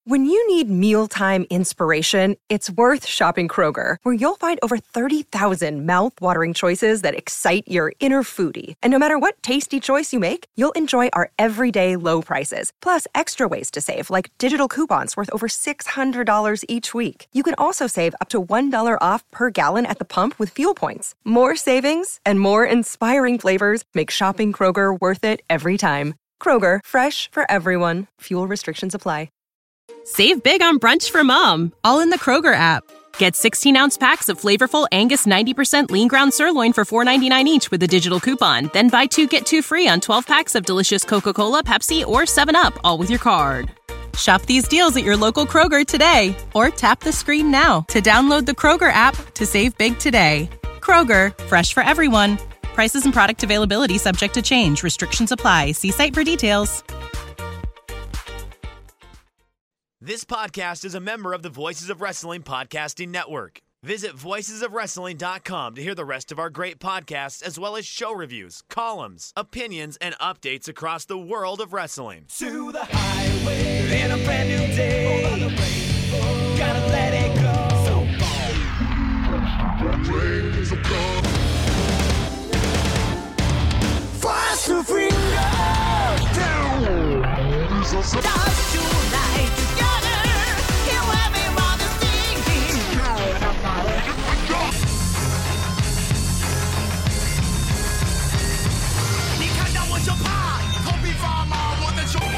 When you need mealtime inspiration, it's worth shopping Kroger, where you'll find over 30,000 mouth-watering choices that excite your inner foodie. And no matter what tasty choice you make, you'll enjoy our everyday low prices, plus extra ways to save, like digital coupons worth over $600 each week. You can also save up to $1 off per gallon at the pump with fuel points. More savings and more inspiring flavors make shopping Kroger worth it every time. Kroger, fresh for everyone. Fuel restrictions apply. Save big on brunch for mom, all in the Kroger app. Get 16-ounce packs of flavorful Angus 90% lean ground sirloin for $4.99 each with a digital coupon. Then buy 2, get 2 free on 12 packs of delicious Coca-Cola, Pepsi, or 7-Up, all with your card. Shop these deals at your local Kroger today, or tap the screen now to download the Kroger app to save big today. Kroger, fresh for everyone. Prices and product availability subject to change. Restrictions apply. See site for details. This podcast is a member of the Voices of Wrestling Podcasting Network. Visit voicesofwrestling.com to hear the rest of our great podcasts, as well as show reviews, columns, opinions, and updates across the world of wrestling. To the highway in a brand new day. Gotta let it go. So fast to finger down. Stars tonight together. Here everybody's singing. You can't know what your part. Copy from what the show.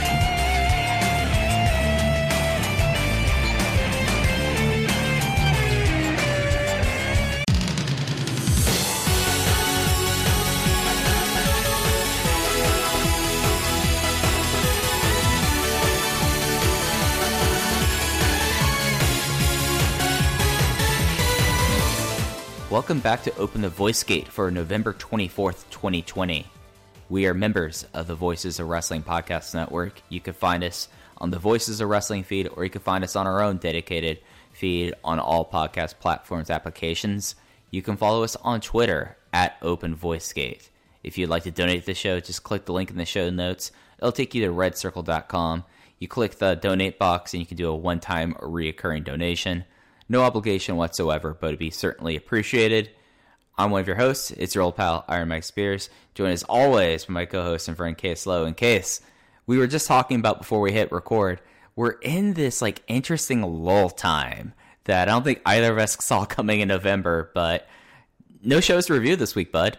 Welcome back to Open the Voice Gate for November 24th, 2020. We are members of the Voices of Wrestling Podcast Network. You can find us on the Voices of Wrestling feed, or you can find us on our own dedicated feed on all podcast platforms applications. You can follow us on Twitter at Open Voice Gate. If you'd like to donate to the show, just click the link in the show notes. It'll take you to redcircle.com. You click the donate box and you can do a one-time or reoccurring donation. No obligation whatsoever, but it'd be certainly appreciated. I'm one of your hosts. It's your old pal, Iron Mike Spears. Joined as always by my co-host and friend, Case Lowe. And Case, we were just talking about before we hit record, we're in this interesting lull time that I don't think either of us saw coming in November, but no shows to review this week, bud.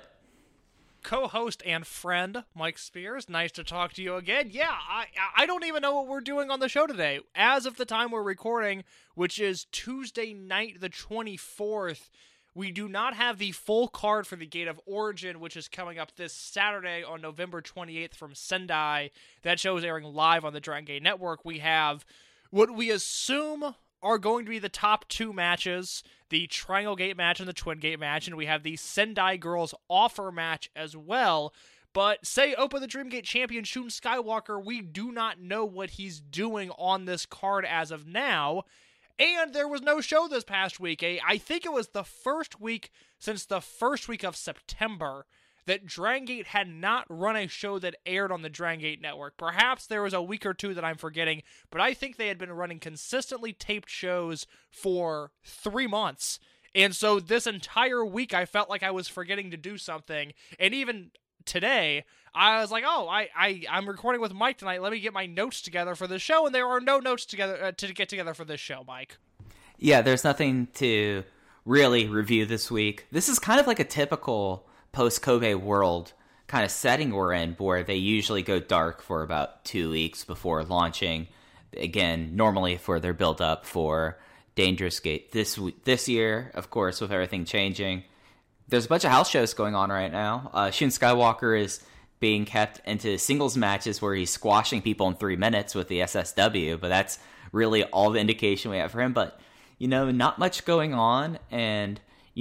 Co-host and friend Mike Spears, nice to talk to you again. Yeah, I don't even know what we're doing on the show today. As of the time we're recording, which is Tuesday night the 24th, we do not have the full card for the Gate of Origin, which is coming up this Saturday on November 28th from Sendai. That show is airing live on the Dragon Gate Network. We have what we assume are going to be the top two matches, the Triangle Gate match and the Twin Gate match, and we have the Sendai Girls Offer match as well. But say Open the Dream Gate champion Shun Skywalker, we do not know what he's doing on this card as of now. And there was no show this past week. I think it was the first week since the first week of September that Dragon Gate had not run a show that aired on the Dragon Gate Network. Perhaps there was a week or two that I'm forgetting, but I think they had been running consistently taped shows for 3 months. And so this entire week, I felt like I was forgetting to do something. And even today, I was like, oh, I'm recording with Mike tonight. Let me get my notes together for this show. And there are no notes together to get together for this show, Mike. Yeah, there's nothing to really review this week. This is kind of like a typical post-Kobe world kind of setting we're in, where they usually go dark for about 2 weeks before launching. Again, normally for their build-up for Dangerous Gate. This year, of course, with everything changing, there's a bunch of house shows going on right now. Shun Skywalker is being kept into singles matches where he's squashing people in 3 minutes with the SSW, but that's really all the indication we have for him. But, not much going on, and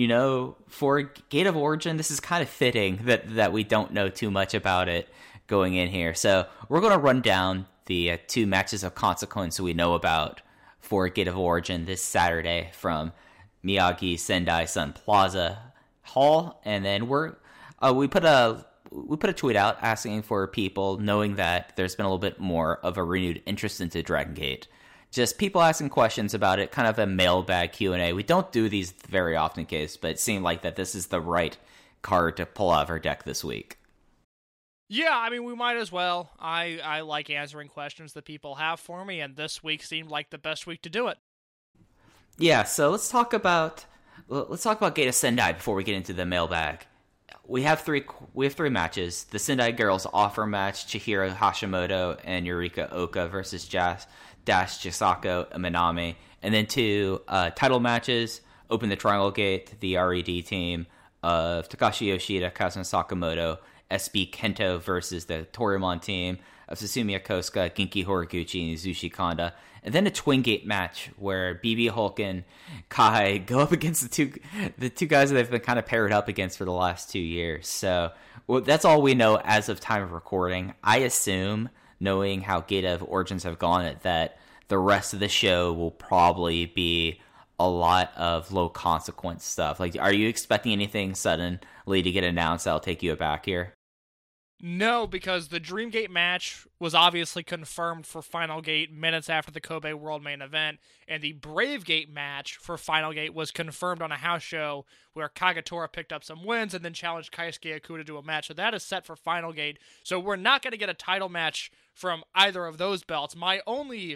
for Gate of Origin, this is kind of fitting that we don't know too much about it going in here. So we're going to run down the 2 matches of consequence we know about for Gate of Origin this Saturday from Miyagi Sendai Sun Plaza Hall, and then we put a tweet out asking for people, knowing that there's been a little bit more of a renewed interest into Dragon Gate, just people asking questions about it, kind of a mailbag Q&A. We don't do these very often, Case, but it seemed like that this is the right card to pull out of our deck this week. Yeah, I mean, we might as well. I like answering questions that people have for me, and this week seemed like the best week to do it. Yeah, so let's talk about Geita Sendai before we get into the mailbag. We have three matches. The Sendai girls offer match: Chihiro Hashimoto and Yurika Oka versus Dash Chisako and Minami, and then two title matches. Open the Triangle Gate, the RED team of Takashi Yoshida, Kazuma Sakamoto, SB Kento versus the Toryumon team of Susumu Yokosuka, Genki Horiguchi, and Izushi Kanda. And then a Twin Gate match where BB Hulk and Kai go up against the two guys that they've been kind of paired up against for the last 2 years. So that's all we know as of time of recording. I assume, knowing how Geita of Origins have gone, that the rest of the show will probably be a lot of low consequence stuff. Like, are you expecting anything suddenly to get announced that'll take you aback here? No, because the Dreamgate match was obviously confirmed for Final Gate minutes after the Kobe World Main Event, and the Brave Gate match for Final Gate was confirmed on a house show where Kagetora picked up some wins and then challenged Keisuke Okuda to a match. So that is set for Final Gate. So we're not going to get a title match from either of those belts. My only,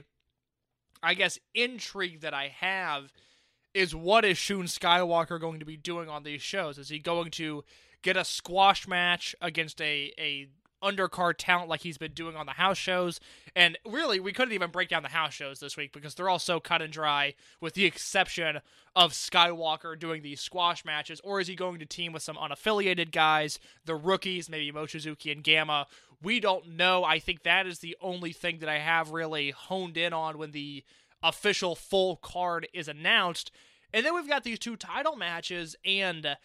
I guess, intrigue that I have is what is Shun Skywalker going to be doing on these shows? Is he going to get a squash match against a undercard talent like he's been doing on the house shows? And really, we couldn't even break down the house shows this week because they're all so cut and dry, with the exception of Skywalker doing these squash matches. Or is he going to team with some unaffiliated guys, the rookies, maybe Mochizuki and Gamma? We don't know. I think that is the only thing that I have really honed in on when the official full card is announced. And then we've got these two title matches, and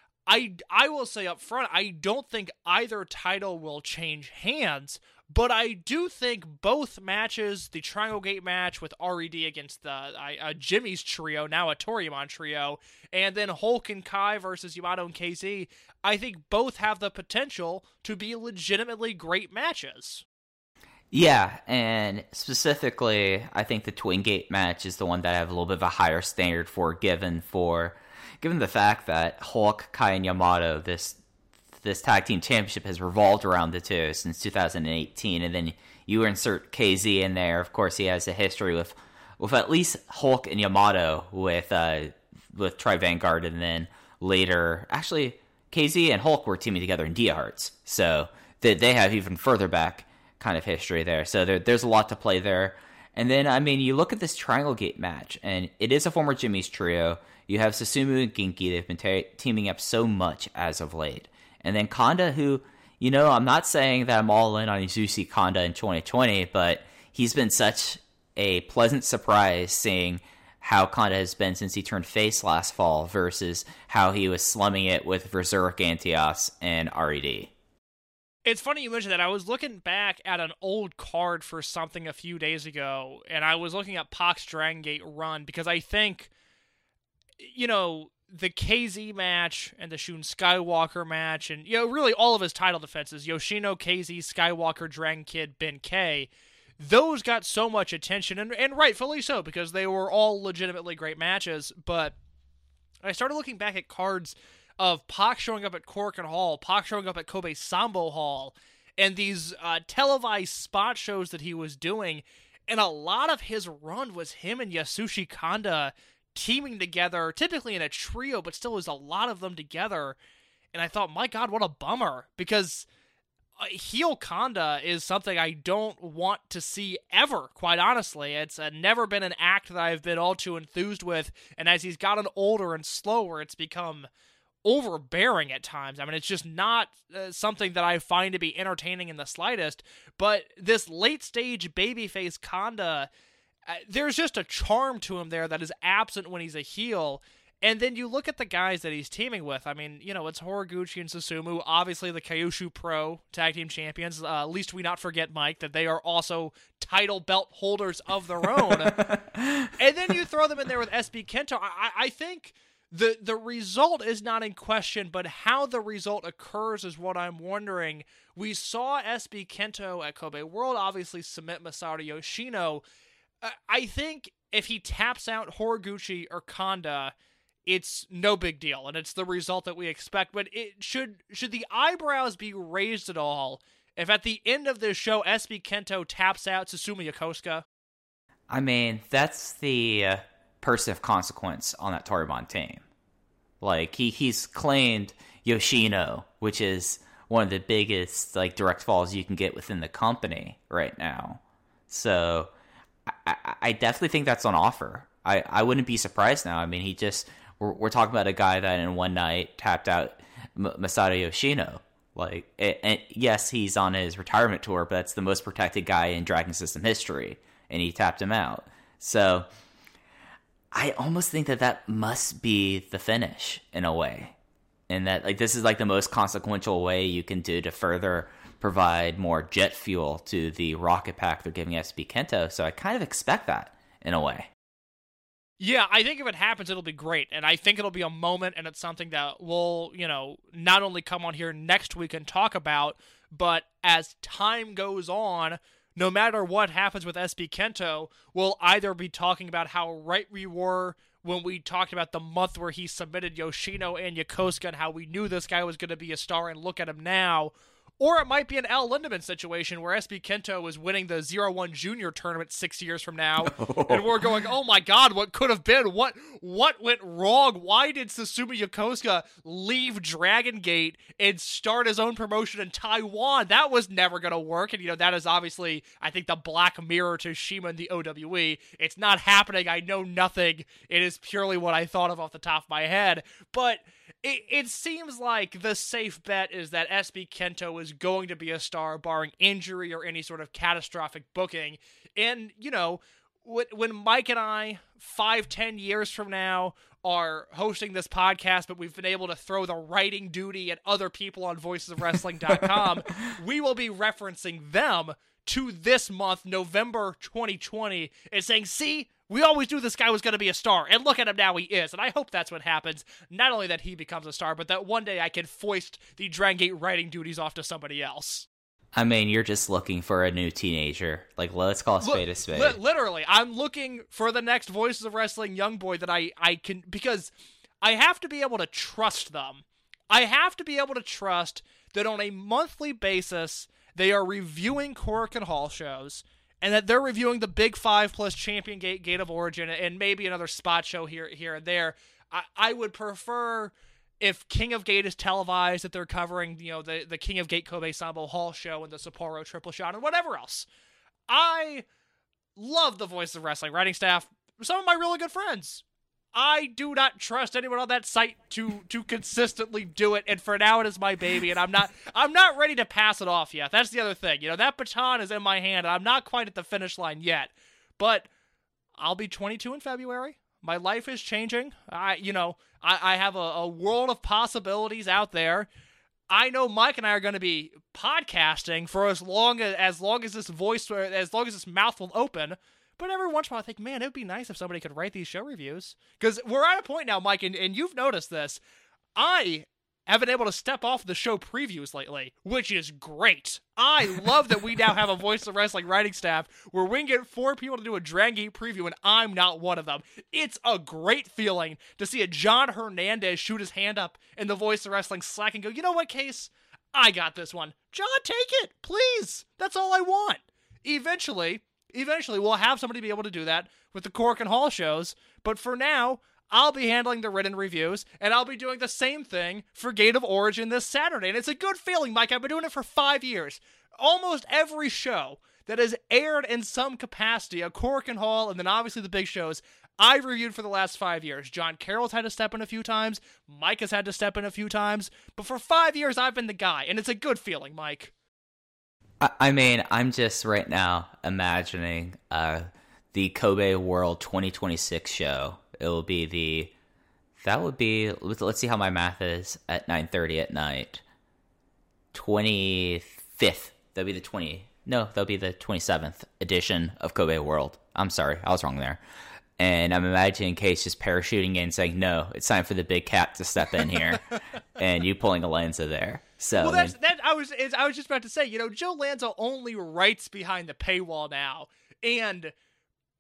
I will say up front, I don't think either title will change hands, but I do think both matches, the Triangle Gate match with RED against the Jimmy's trio, now a Toryumon trio, and then Hulk and Kai versus Yamato and KZ, I think both have the potential to be legitimately great matches. Yeah, and specifically, I think the Twin Gate match is the one that I have a little bit of a higher standard for, given the fact that Hulk, Kai, and Yamato, this tag team championship has revolved around the two since 2018, and then you insert KZ in there. Of course, he has a history with at least Hulk and Yamato with Tri Vanguard, and then later, actually, KZ and Hulk were teaming together in Dia Hearts, so they have even further back kind of history there. So there's a lot to play there. And then, I mean, you look at this Triangle Gate match, and it is a former Jimmy's trio. You have Susumu and Genki. They've been teaming up so much as of late. And then Kanda, who, you know, I'm not saying that I'm all in on Izushi Kanda in 2020, but he's been such a pleasant surprise seeing how Kanda has been since he turned face last fall versus how he was slumming it with Berserk, Antios, and RED. It's funny you mentioned that. I was looking back at an old card for something a few days ago, and I was looking at Pac's Dragon Gate run, because I think, you know, the KZ match and the Shun Skywalker match, and, you know, really all of his title defenses, Yoshino, KZ, Skywalker, Dragon Kid, Ben K, those got so much attention, and rightfully so, because they were all legitimately great matches. But I started looking back at cards of Pac showing up at Korakuen Hall, Pac showing up at Kobe Sambo Hall, and these televised spot shows that he was doing, and a lot of his run was him and Yasushi Kanda teaming together, typically in a trio, but still was a lot of them together. And I thought, my God, what a bummer, because heel Kanda is something I don't want to see ever, quite honestly. It's never been an act that I've been all too enthused with, and as he's gotten older and slower, it's become overbearing at times. I mean, it's just not something that I find to be entertaining in the slightest. But this late-stage babyface Kanda, there's just a charm to him there that is absent when he's a heel. And then you look at the guys that he's teaming with. I mean, you know, it's Horiguchi and Susumu, obviously the Kyushu Pro Tag Team Champions. Least we not forget, Mike, that they are also title belt holders of their own. And then you throw them in there with SB Kento. I think the result is not in question, but how the result occurs is what I'm wondering. We saw SB Kento at Kobe World obviously submit Masaru Yoshino. I think if he taps out Horiguchi or Kanda, it's no big deal, and it's the result that we expect. But should the eyebrows be raised at all if at the end of this show SB Kento taps out Susumu Yokosuka? I mean, that's the person of consequence on that Toryumon team. Like, he's claimed Yoshino, which is one of the biggest like direct falls you can get within the company right now. So I definitely think that's on offer. I wouldn't be surprised now. I mean, we're talking about a guy that in one night tapped out Masato Yoshino. Like, and yes, he's on his retirement tour, but that's the most protected guy in Dragon System history, and he tapped him out. So I almost think that must be the finish in a way. And that, like, this is like the most consequential way you can do to further provide more jet fuel to the rocket pack they're giving SB Kento. So I kind of expect that in a way. Yeah, I think if it happens, it'll be great. And I think it'll be a moment, and it's something that we'll, not only come on here next week and talk about, but as time goes on, no matter what happens with SB Kento, we'll either be talking about how right we were when we talked about the month where he submitted Yoshino and Yokosuka and how we knew this guy was going to be a star, and look at him now. Or it might be an Al Lindemann situation where SB Kento was winning the 0-1 Junior tournament 6 years from now, and we're going, oh my god, what could have been? What went wrong? Why did Susumu Yokosuka leave Dragon Gate and start his own promotion in Taiwan? That was never going to work, and that is obviously, I think, the black mirror to CIMA and the OWE. It's not happening. I know nothing. It is purely what I thought of off the top of my head, but it seems like the safe bet is that SB Kento is going to be a star, barring injury or any sort of catastrophic booking. And, when Mike and I, 5-10 years from now, are hosting this podcast, but we've been able to throw the writing duty at other people on voicesofwrestling.com, we will be referencing them to this month, November 2020, and saying, see, we always knew this guy was going to be a star, and look at him now, he is. And I hope that's what happens. Not only that he becomes a star, but that one day I can foist the Dragon Gate writing duties off to somebody else. I mean, you're just looking for a new teenager. Like, let's call a spade a spade. Literally, I'm looking for the next Voices of Wrestling young boy that I can, because I have to be able to trust them. I have to be able to trust that on a monthly basis, they are reviewing Korakuen Hall shows, and that they're reviewing the Big 5 plus Champion Gate of Origin, and maybe another spot show here and there. I would prefer, if King of Gate is televised, that they're covering, the King of Gate Kobe Sambo Hall show and the Sapporo Triple Shot and whatever else. I love the Voice of Wrestling writing staff. Some of my really good friends. I do not trust anyone on that site to consistently do it, and for now it is my baby, and I'm not ready to pass it off yet. That's the other thing. That baton is in my hand, and I'm not quite at the finish line yet. But I'll be 22 in February. My life is changing. I have a world of possibilities out there. I know Mike and I are going to be podcasting for as long as this mouth will open. But every once in a while I think, man, it would be nice if somebody could write these show reviews. Because we're at a point now, Mike, and you've noticed this. I have been able to step off the show previews lately, which is great. I love that we now have a Voice of Wrestling writing staff where we can get 4 people to do a Dragon Gate preview, and I'm not one of them. It's a great feeling to see a John Hernandez shoot his hand up in the Voice of Wrestling Slack and go, you know what, Case? I got this one. John, take it, please. That's all I want. Eventually, we'll have somebody be able to do that with the Korakuen Hall shows, but for now, I'll be handling the written reviews, and I'll be doing the same thing for Gate of Origin this Saturday, and it's a good feeling, Mike. I've been doing it for 5 years. Almost every show that has aired in some capacity, a Korakuen Hall, and then obviously the big shows, I've reviewed for the last 5 years. John Carroll's had to step in a few times, Mike has had to step in a few times, but for 5 years, I've been the guy, and it's a good feeling, Mike. I mean, I'm just right now imagining the Kobe World 2026 show. It will be let's see how my math is at 9:30 at night. 25th. That'll be the 27th edition of Kobe World. I'm sorry, I was wrong there. And I'm imagining Case just parachuting in saying, no, it's time for the big cat to step in here. And you pulling a Lanza there. So well, I was just about to say, Joe Lanza only writes behind the paywall now. And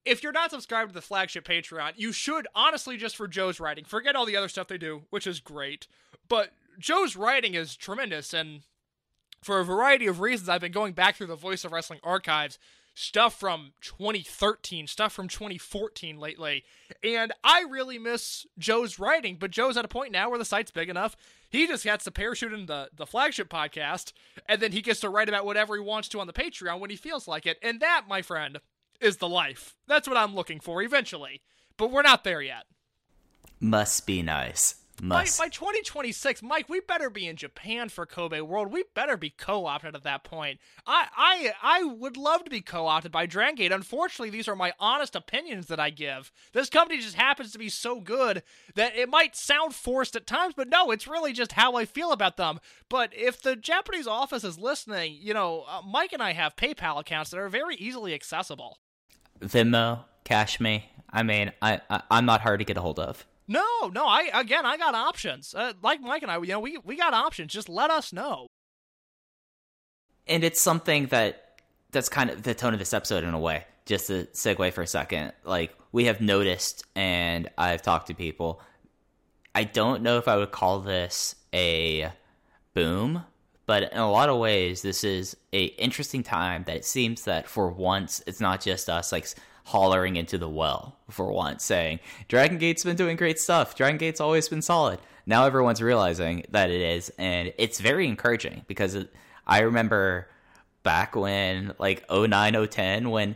if you're not subscribed to the flagship Patreon, you should, honestly, just for Joe's writing. Forget all the other stuff they do, which is great. But Joe's writing is tremendous, and for a variety of reasons, I've been going back through the Voice of Wrestling archives, stuff from 2013, stuff from 2014 lately, and I really miss Joe's writing, but Joe's at a point now where the site's big enough, he just gets to parachute into the flagship podcast, and then he gets to write about whatever he wants to on the Patreon when he feels like it, and that, my friend, is the life. That's what I'm looking for eventually, but we're not there yet. Must be nice. By 2026, Mike, we better be in Japan for Kobe World. We better be co-opted at that point. I would love to be co-opted by Dragon Gate. Unfortunately, these are my honest opinions that I give. This company just happens to be so good that it might sound forced at times, but no, it's really just how I feel about them. But if the Japanese office is listening, Mike and I have PayPal accounts that are very easily accessible. Venmo, Cash Me. I mean, I'm not hard to get a hold of. No, I got options. Like Mike and I, we got options. Just let us know. And it's something that's kind of the tone of this episode in a way. Just to segue for a second, like, we have noticed, and I've talked to people, I don't know if I would call this a boom, but in a lot of ways, this is a interesting time that it seems that for once, it's not just us, like, hollering into the well for once, saying Dragon Gate's been doing great stuff. Dragon Gate's always been solid. Now everyone's realizing that it is, and it's very encouraging because I remember back when, like, 2010,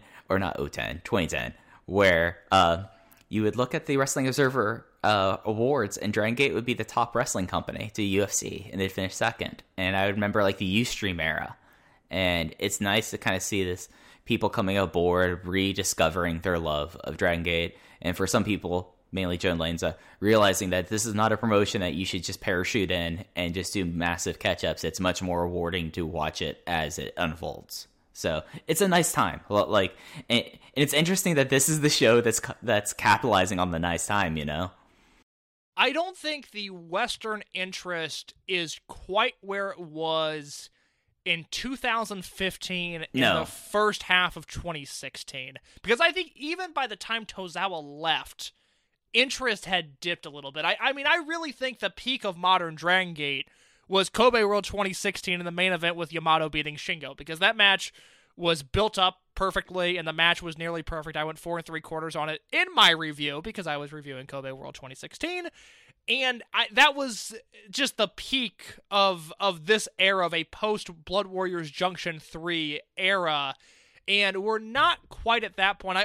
where you would look at the Wrestling Observer awards, and Dragon Gate would be the top wrestling company to UFC, and they'd finish second. And I remember, like, the Ustream era, and it's nice to kind of see this people coming aboard, rediscovering their love of Dragon Gate, and for some people, mainly Joe and Lanza, realizing that this is not a promotion that you should just parachute in and just do massive catch-ups. It's much more rewarding to watch it as it unfolds. So it's a nice time. Like, and it's interesting that this is the show that's capitalizing on the nice time, I don't think the Western interest is quite where it was in 2015 in the first half of 2016. Because I think even by the time Tozawa left, interest had dipped a little bit. I mean, I really think the peak of modern Dragon Gate was Kobe World 2016 in the main event with Yamato beating Shingo, because that match was built up perfectly, and the match was nearly perfect. I went 4 3/4 on it in my review, because I was reviewing Kobe World 2016. And that was just the peak of this era, of a post-Blood Warriors Junction 3 era. And we're not quite at that point.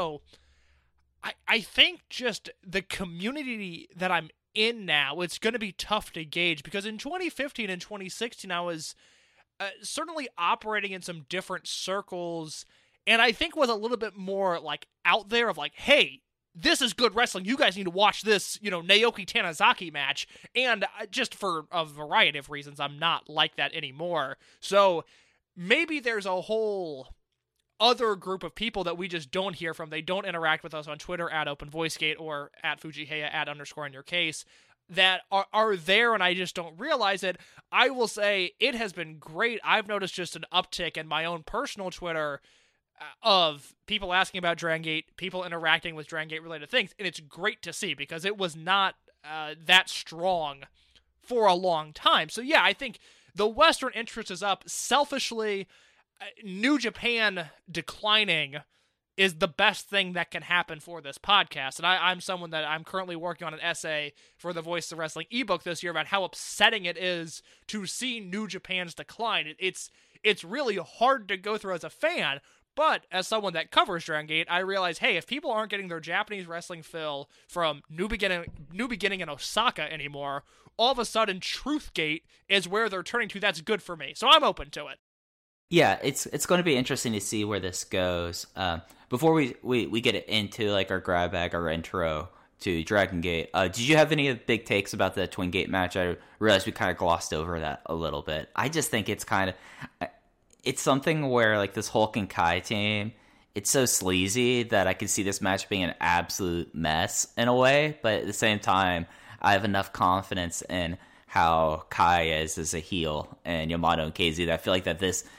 I think just the community that I'm in now, it's going to be tough to gauge. Because in 2015 and 2016, I was certainly operating in some different circles. And I think was a little bit more, like, out there of, like, hey, this is good wrestling. You guys need to watch this, Naoki Tanizaki match. And just for a variety of reasons, I'm not like that anymore. So maybe there's a whole other group of people that we just don't hear from. They don't interact with us on Twitter at OpenVoiceGate or at Fujiheya at _InYourCase that are there, and I just don't realize it. I will say it has been great. I've noticed just an uptick in my own personal Twitter of people asking about Dragon Gate, people interacting with Dragon Gate related things, and it's great to see because it was not that strong for a long time. So yeah, I think the Western interest is up. Selfishly, New Japan declining is the best thing that can happen for this podcast. And I'm someone that I'm currently working on an essay for the Voice of Wrestling ebook this year about how upsetting it is to see New Japan's decline. It's really hard to go through as a fan. But as someone that covers Dragon Gate, I realize, hey, if people aren't getting their Japanese wrestling fill from New Beginning in Osaka anymore, all of a sudden Truthgate is where they're turning to. That's good for me. So I'm open to it. Yeah, it's going to be interesting to see where this goes. Before we get into, like, our grab bag, our intro to Dragon Gate, did you have any big takes about the Twin Gate match? I realized we kind of glossed over that a little bit. I just think it's kind of... It's something where, like, this Hulk and Kai team, it's so sleazy that I can see this match being an absolute mess in a way, but at the same time, I have enough confidence in how Kai is as a heel and Yamato and KZ that I feel like that this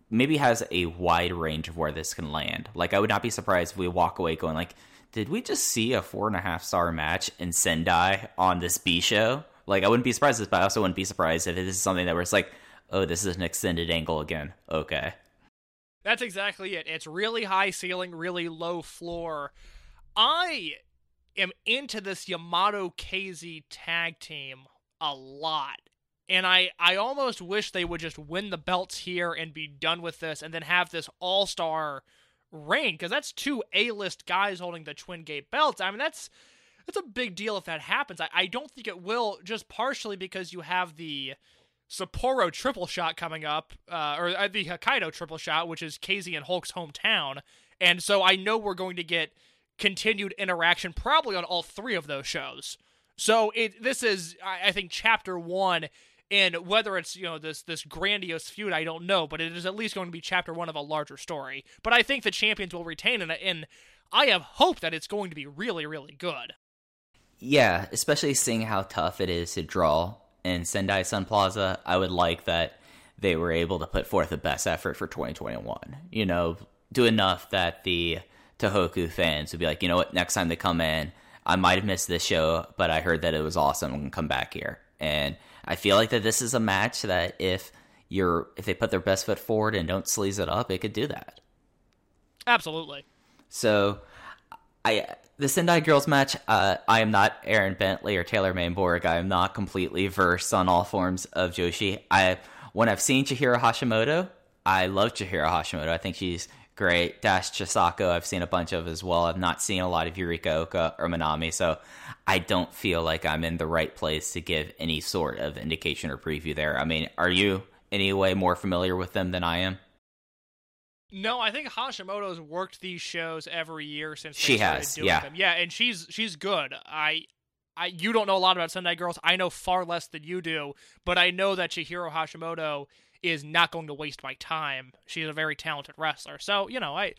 maybe has a wide range of where this can land. Like, I would not be surprised if we walk away going like, did we just see a 4.5-star match in Sendai on this B show? Like, I wouldn't be surprised, but I also wouldn't be surprised if it is something that was like, oh, this is an extended angle again. Okay. That's exactly it. It's really high ceiling, really low floor. I am into this Yamato KZ tag team a lot. And I almost wish they would just win the belts here and be done with this and then have this all-star reign, because that's 2 A-list guys holding the Twin Gate belts. I mean, that's a big deal if that happens. I don't think it will, just partially because you have the Sapporo triple shot coming up, or the Hokkaido triple shot, which is KZ and Hulk's hometown. And so I know we're going to get continued interaction probably on all 3 of those shows. So this is, I think, chapter 1, and whether it's, this grandiose feud, I don't know, but it is at least going to be chapter 1 of a larger story. But I think the champions will retain, and I have hope that it's going to be really, really good. Yeah, especially seeing how tough it is to draw in Sendai Sun Plaza. I would like that they were able to put forth the best effort for 2021. Do enough that the Tohoku fans would be like, you know what, next time they come in, I might have missed this show, but I heard that it was awesome and come back here. And I feel like that this is a match that if they put their best foot forward and don't sleaze it up, it could do that. Absolutely. So, the Sendai girls match, I am not Aaron Bentley or Taylor Mainborg. I am not completely versed on all forms of Joshi. When I've seen Chihiro Hashimoto, I love Chihiro Hashimoto. I think she's great. Dash Chisako, I've seen a bunch of as well. I've not seen a lot of Yurika Oka or Manami, so I don't feel like I'm in the right place to give any sort of indication or preview there. I mean, are you any way more familiar with them than I am? No, I think Hashimoto's worked these shows every year since she started has, doing yeah. them. Yeah, and she's good. You don't know a lot about Sendai Girls. I know far less than you do, but I know that Chihiro Hashimoto is not going to waste my time. She's a very talented wrestler. So,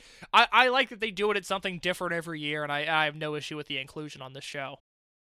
I like that they do it. It's something different every year, and I have no issue with the inclusion on this show.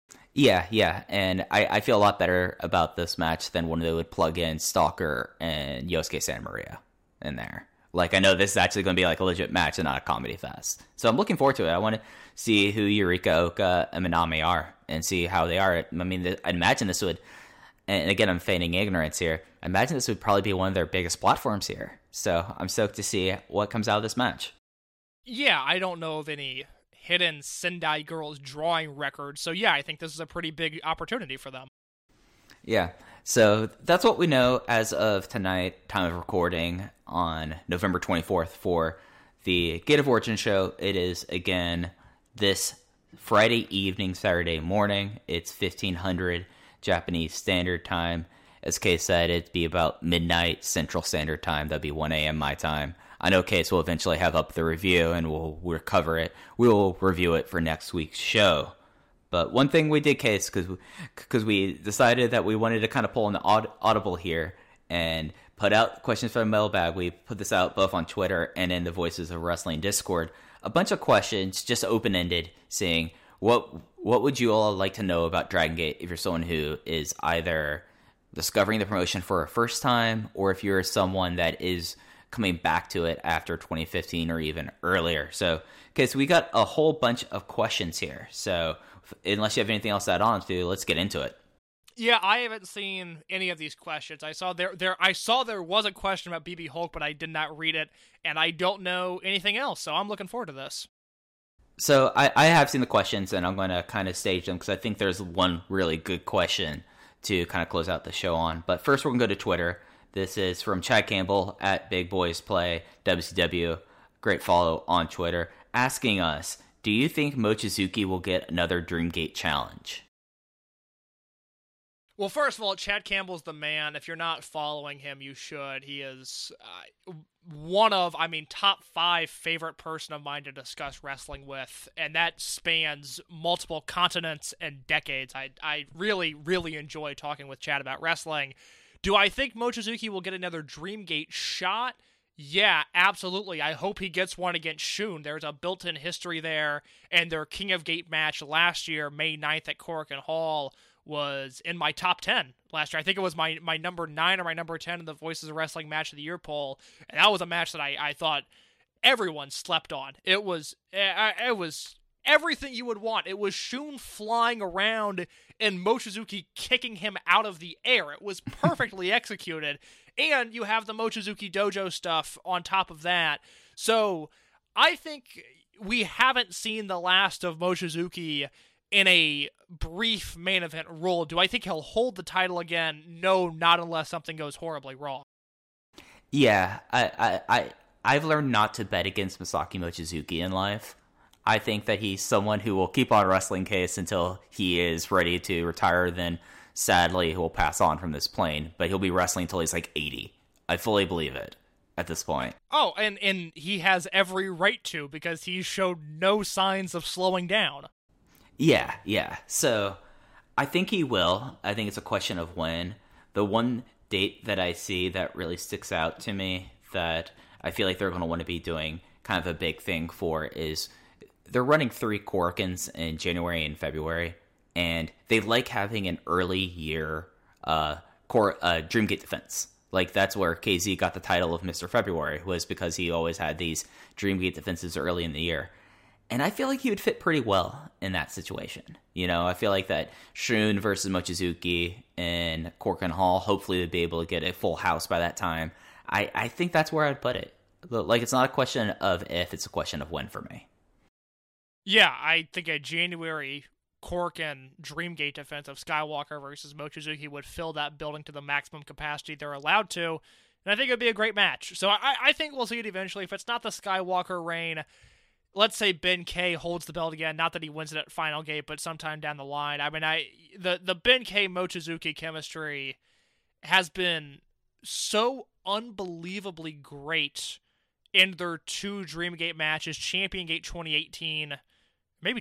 Yeah, and I feel a lot better about this match than when they would plug in Stalker and Yosuke Santa Maria in there. Like, I know this is actually going to be like a legit match and not a comedy fest. So I'm looking forward to it. I want to see who Yurika Oka and Manami are and see how they are. I mean, I imagine this would, and again, I'm feigning ignorance here, I imagine this would probably be one of their biggest platforms here. So I'm stoked to see what comes out of this match. Yeah, I don't know of any hidden Sendai Girls drawing records. So yeah, I think this is a pretty big opportunity for them. Yeah. So that's what we know as of tonight, time of recording on November 24th for the Gate of Origin show. It is, again, this Friday evening, Saturday morning. It's 1500 Japanese Standard Time. As Kay said, it'd be about midnight Central Standard Time. That'd be 1 a.m. my time. I know Case will eventually have up the review, and we'll cover it. We will review it for next week's show. But one thing we did, Case, because we decided that we wanted to kind of pull an audible here and put out questions for the mailbag. We put this out both on Twitter and in the Voices of Wrestling Discord. A bunch of questions, just open-ended, saying, what would you all like to know about Dragon Gate if you're someone who is either discovering the promotion for a first time, or if you're someone that is coming back to it after 2015 or even earlier. So, okay, so we got a whole bunch of questions here. So, unless you have anything else to add on to, let's get into it. Yeah, I haven't seen any of these questions. I saw there was a question about BB Hulk, but I did not read it, and I don't know anything else, so I'm looking forward to this. So I have seen the questions, and I'm going to kind of stage them because I think there's one really good question to kind of close out the show on. But first, we're going to go to Twitter. This is from Chad Campbell at Big Boys Play WCW. Great follow on Twitter, asking us, do you think Mochizuki will get another Dreamgate challenge? Well, first of all, Chad Campbell's the man. If you're not following him, you should. He is one of, top 5 favorite person of mine to discuss wrestling with, and that spans multiple continents and decades. I really, really enjoy talking with Chad about wrestling. Do I think Mochizuki will get another Dreamgate shot? Yeah, absolutely. I hope he gets one against Shun. There's a built-in history there, and their King of Gate match last year, May 9th at Korakuen Hall, was in my top 10 last year. I think it was my number 9 or my number 10 in the Voices of Wrestling Match of the Year poll, and that was a match that I thought everyone slept on. It was everything you would want. It was Shun flying around and Mochizuki kicking him out of the air. It was perfectly executed, and you have the Mochizuki Dojo stuff on top of that. So I think we haven't seen the last of Mochizuki in a brief main event role. Do I think he'll hold the title again? No, not unless something goes horribly wrong. Yeah, I've learned not to bet against Masaki Mochizuki in life. I think that he's someone who will keep on wrestling case until he is ready to retire. Then, sadly, he will pass on from this plane. But he'll be wrestling until he's like 80. I fully believe it at this point. Oh, and he has every right to, because he showed no signs of slowing down. Yeah. So, I think he will. I think it's a question of when. The one date that I see that really sticks out to me that I feel like they're going to want to be doing kind of a big thing for is they're running 3 Korakuens in January and February, and they like having an early year Dreamgate defense. Like, that's where KZ got the title of Mr. February, was because he always had these Dreamgate defenses early in the year. And I feel like he would fit pretty well in that situation. You know, I feel like that Shun versus Mochizuki in Korakuen Hall, hopefully they'd be able to get a full house by that time. I think that's where I'd put it. Like, it's not a question of if, it's a question of when for me. Yeah, I think a January Korakuen Dreamgate defense of Skywalker versus Mochizuki would fill that building to the maximum capacity they're allowed to, and I think it would be a great match. So I think we'll see it eventually. If it's not the Skywalker reign, let's say Ben K holds the belt again, not that he wins it at Final Gate, but sometime down the line. I mean, the Ben K Mochizuki chemistry has been so unbelievably great in their 2 Dreamgate matches, Champion Gate 2018, maybe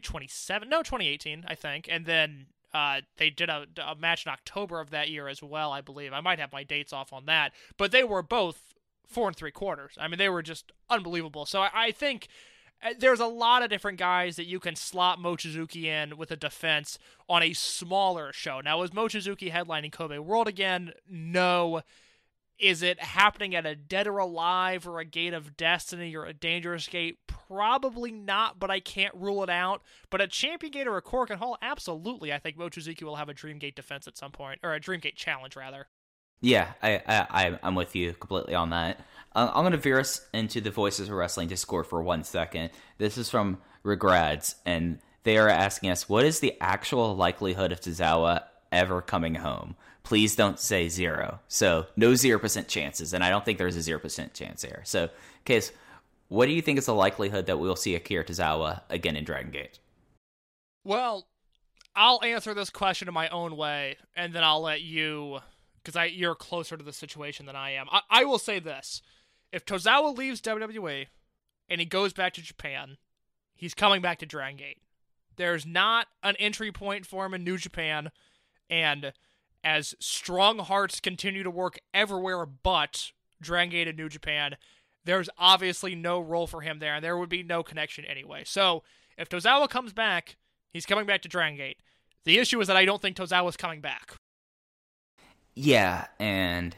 2018, I think, and then they did a match in October of that year as well, I believe. I might have my dates off on that, but they were both 4 3/4. I mean, they were just unbelievable. So I think there's a lot of different guys that you can slot Mochizuki in with a defense on a smaller show. Now, is Mochizuki headlining Kobe World again? No. Is it happening at a Dead or Alive or a Gate of Destiny or a Dangerous Gate? Probably not, but I can't rule it out. But a Champion Gate or a Korakuen Hall, absolutely. I think Mochizuki will have a Dream Gate defense at some point, or a Dream Gate challenge, rather. Yeah, I'm with you completely on that. I'm going to veer us into the Voices of Wrestling Discord for 1 second. This is from Regrets, and they are asking us, what is the actual likelihood of Tozawa ever coming home? Please don't say 0. So, no 0% chances, and I don't think there's a 0% chance here. So, Case, what do you think is the likelihood that we'll see Akira Tozawa again in Dragon Gate? Well, I'll answer this question in my own way, and then I'll let you, because you're closer to the situation than I am. I will say this. If Tozawa leaves WWE and he goes back to Japan, he's coming back to Dragon Gate. There's not an entry point for him in New Japan, and as strong hearts continue to work everywhere but Dragon Gate and New Japan, there's obviously no role for him there, and there would be no connection anyway. So, if Tozawa comes back, he's coming back to Dragon Gate. The issue is that I don't think Tozawa's coming back. Yeah, and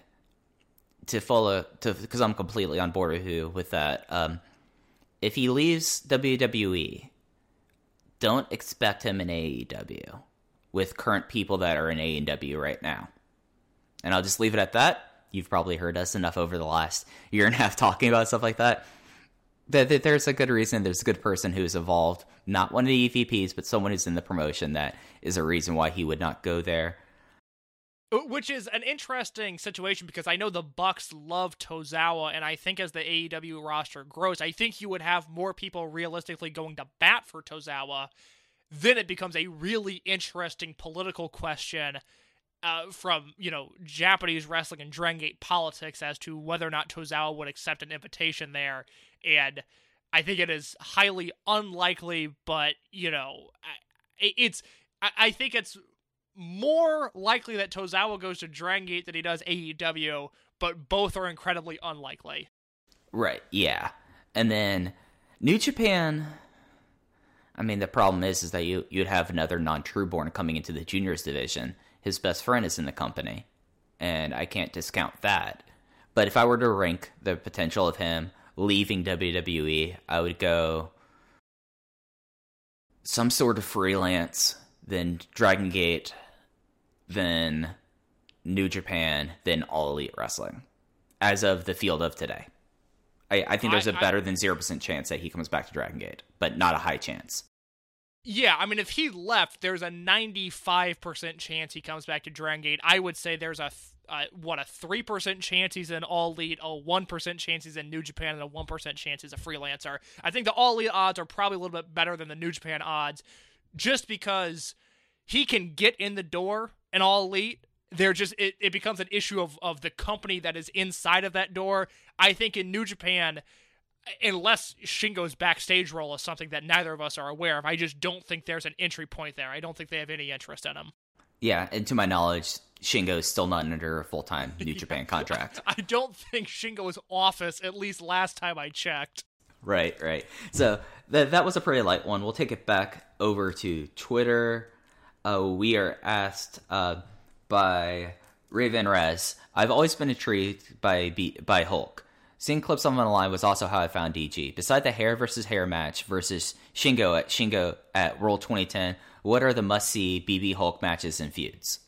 because I'm completely on board with that, if he leaves WWE, don't expect him in AEW with current people that are in AEW right now. And I'll just leave it at that. You've probably heard us enough over the last year and a half talking about stuff like that. That there's a good reason, there's a good person who's evolved, not one of the EVPs, but someone who's in the promotion that is a reason why he would not go there. Which is an interesting situation, because I know the Bucks love Tozawa, and I think as the AEW roster grows, I think you would have more people realistically going to bat for Tozawa. Then it becomes a really interesting political question from, Japanese wrestling and Dragon Gate politics as to whether or not Tozawa would accept an invitation there. And I think it is highly unlikely, but, I think it's more likely that Tozawa goes to Dragon Gate than he does AEW, but both are incredibly unlikely. Right, yeah. And then New Japan, I mean, the problem is that you'd have another non-Trueborn coming into the juniors division. His best friend is in the company, and I can't discount that. But if I were to rank the potential of him leaving WWE, I would go some sort of freelance, then Dragon Gate, then New Japan, then All Elite Wrestling, as of the field of today. I think there's a better than 0% chance that he comes back to Dragon Gate, but not a high chance. Yeah, I mean, if he left, there's a 95% chance he comes back to Dragon Gate. I would say there's a 3% chance he's in All Elite, a 1% chance he's in New Japan, and a 1% chance he's a freelancer. I think the All Elite odds are probably a little bit better than the New Japan odds, just because he can get in the door in All Elite. It becomes an issue of the company that is inside of that door. I think in New Japan, unless Shingo's backstage role is something that neither of us are aware of, I just don't think there's an entry point there. I don't think they have any interest in him. Yeah, and to my knowledge, Shingo is still not under a full-time New Japan contract. I don't think Shingo is office, at least last time I checked. Right. So that was a pretty light one. We'll take it back over to Twitter. We are asked by Raven Rez. I've always been intrigued by Hulk. Seeing clips on the line was also how I found DG. Beside the hair versus hair match versus Shingo at World 2010, what are the must-see BB Hulk matches and feuds?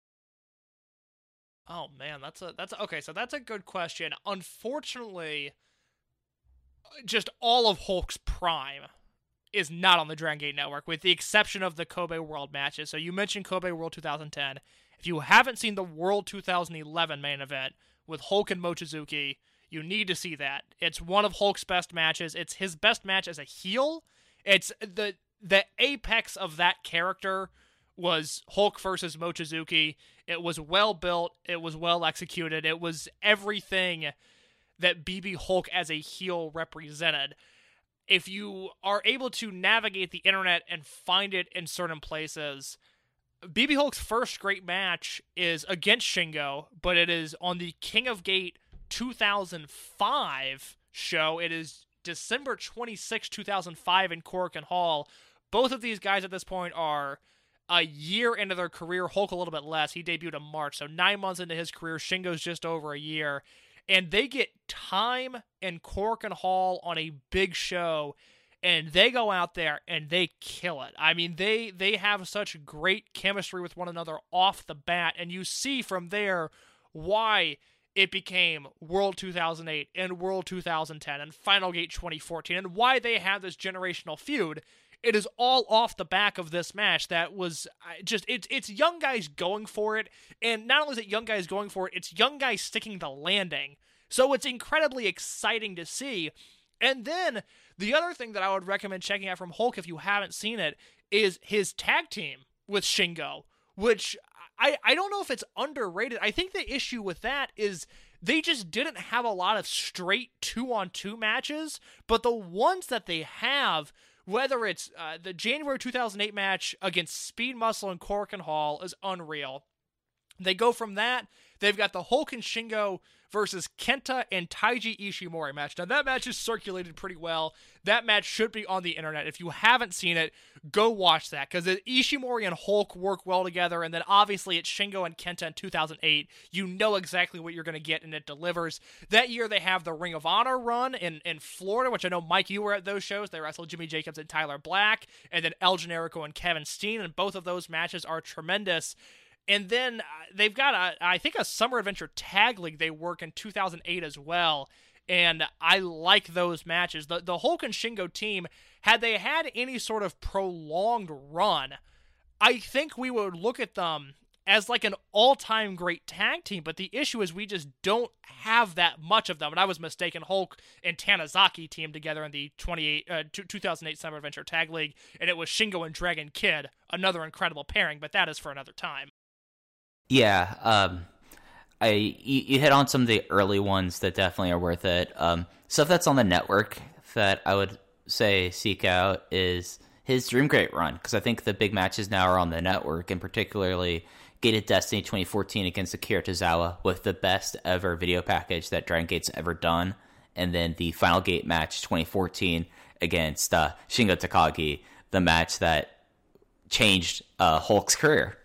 Oh man, that's a good question. Unfortunately, just all of Hulk's prime is not on the Dragon Gate Network, with the exception of the Kobe World matches. So you mentioned Kobe World 2010. If you haven't seen the World 2011 main event with Hulk and Mochizuki, you need to see that. It's one of Hulk's best matches. It's his best match as a heel. It's the apex of that character was Hulk versus Mochizuki. It was well built. It was well executed. It was everything that BB Hulk as a heel represented. If you are able to navigate the internet and find it in certain places, BB Hulk's first great match is against Shingo, but it is on the King of Gate 2005 show. It is December 26, 2005 in Korakuen Hall. Both of these guys at this point are a year into their career. Hulk a little bit less. He debuted in March, so 9 months into his career. Shingo's just over a year. And they get time in Korakuen Hall on a big show, and they go out there and they kill it. I mean, they have such great chemistry with one another off the bat, and you see from there why it became World 2008 and World 2010 and Final Gate 2014, and why they have this generational feud. It is all off the back of this match that was just, it's young guys going for it, and not only is it young guys going for it, it's young guys sticking the landing. So it's incredibly exciting to see. And then the other thing that I would recommend checking out from Hulk if you haven't seen it is his tag team with Shingo, which I don't know if it's underrated. I think the issue with that is they just didn't have a lot of straight 2-on-2 matches, but the ones that they have, whether it's the January 2008 match against Speed Muscle in Korakuen Hall, is unreal. They go from that, they've got the Hulk and Shingo versus Kenta and Taiji Ishimori match. Now, that match is circulated pretty well. That match should be on the internet. If you haven't seen it, go watch that, because Ishimori and Hulk work well together, and then obviously it's Shingo and Kenta in 2008. You know exactly what you're going to get, and it delivers. That year, they have the Ring of Honor run in Florida, which I know, Mike, you were at those shows. They wrestled Jimmy Jacobs and Tyler Black, and then El Generico and Kevin Steen, and both of those matches are tremendous. And then they've got, I think, a Summer Adventure Tag League they work in 2008 as well. And I like those matches. The Hulk and Shingo team, had they had any sort of prolonged run, I think we would look at them as like an all-time great tag team. But the issue is we just don't have that much of them. And I was mistaken. Hulk and Tanizaki teamed together in the 2008 Summer Adventure Tag League. And it was Shingo and Dragon Kid, another incredible pairing. But that is for another time. Yeah, you hit on some of the early ones that definitely are worth it. Stuff that's on the network that I would say seek out is his Dream Gate run, because I think the big matches now are on the network, and particularly Gated Destiny 2014 against Akira Tozawa with the best ever video package that Dragon Gate's ever done, and then the Final Gate match 2014 against Shingo Takagi, the match that changed Hulk's career,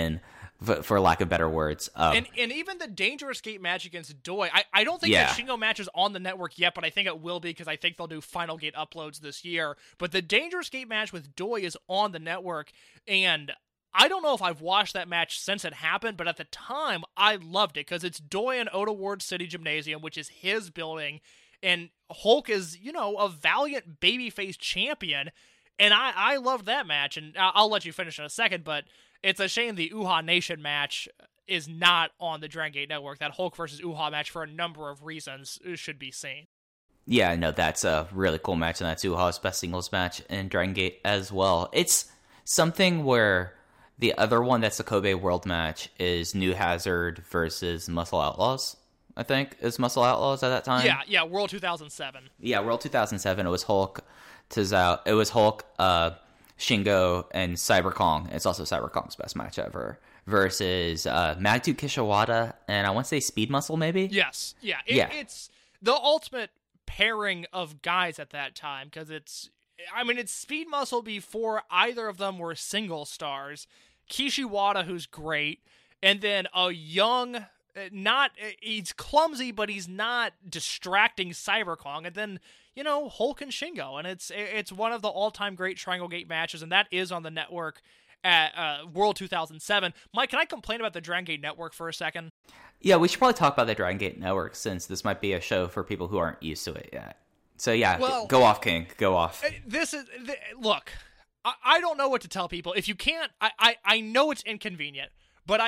for lack of better words. And even the Dangerous Gate match against Doi, I don't think that Shingo match is on the network yet, but I think it will be because I think they'll do Final Gate uploads this year. But the Dangerous Gate match with Doi is on the network, and I don't know if I've watched that match since it happened, but at the time, I loved it because it's Doi in Ota Ward City Gymnasium, which is his building, and Hulk is, a valiant babyface champion, and I loved that match, and I'll let you finish in a second, but it's a shame the Uhaa Nation match is not on the Dragon Gate Network. That Hulk versus Uhaa match, for a number of reasons, should be seen. Yeah, no, that's a really cool match, and that's Uhaa's best singles match in Dragon Gate as well. It's something where the other one that's the Kobe World match is New Hazard versus Muscle Outlaws, I think, is Muscle Outlaws at that time. Yeah, World 2007. Yeah, World 2007. It was Hulk, It was Hulk, Shingo, and Cyber Kong. It's also Cyber Kong's best match ever versus Magdu Kishawada and I want to say Speed Muscle, maybe. Yes, yeah. It's the ultimate pairing of guys at that time because it's Speed Muscle before either of them were single stars. Kishiwada, who's great, and then a young, he's clumsy, but he's not distracting Cyber Kong, and then, Hulk and Shingo, and it's one of the all-time great Triangle Gate matches, and that is on the network at World 2007. Mike, can I complain about the Dragon Gate Network for a second? Yeah, we should probably talk about the Dragon Gate Network, since this might be a show for people who aren't used to it yet. So yeah, go off, King. Go off. Look, I don't know what to tell people. If you can't, I know it's inconvenient, but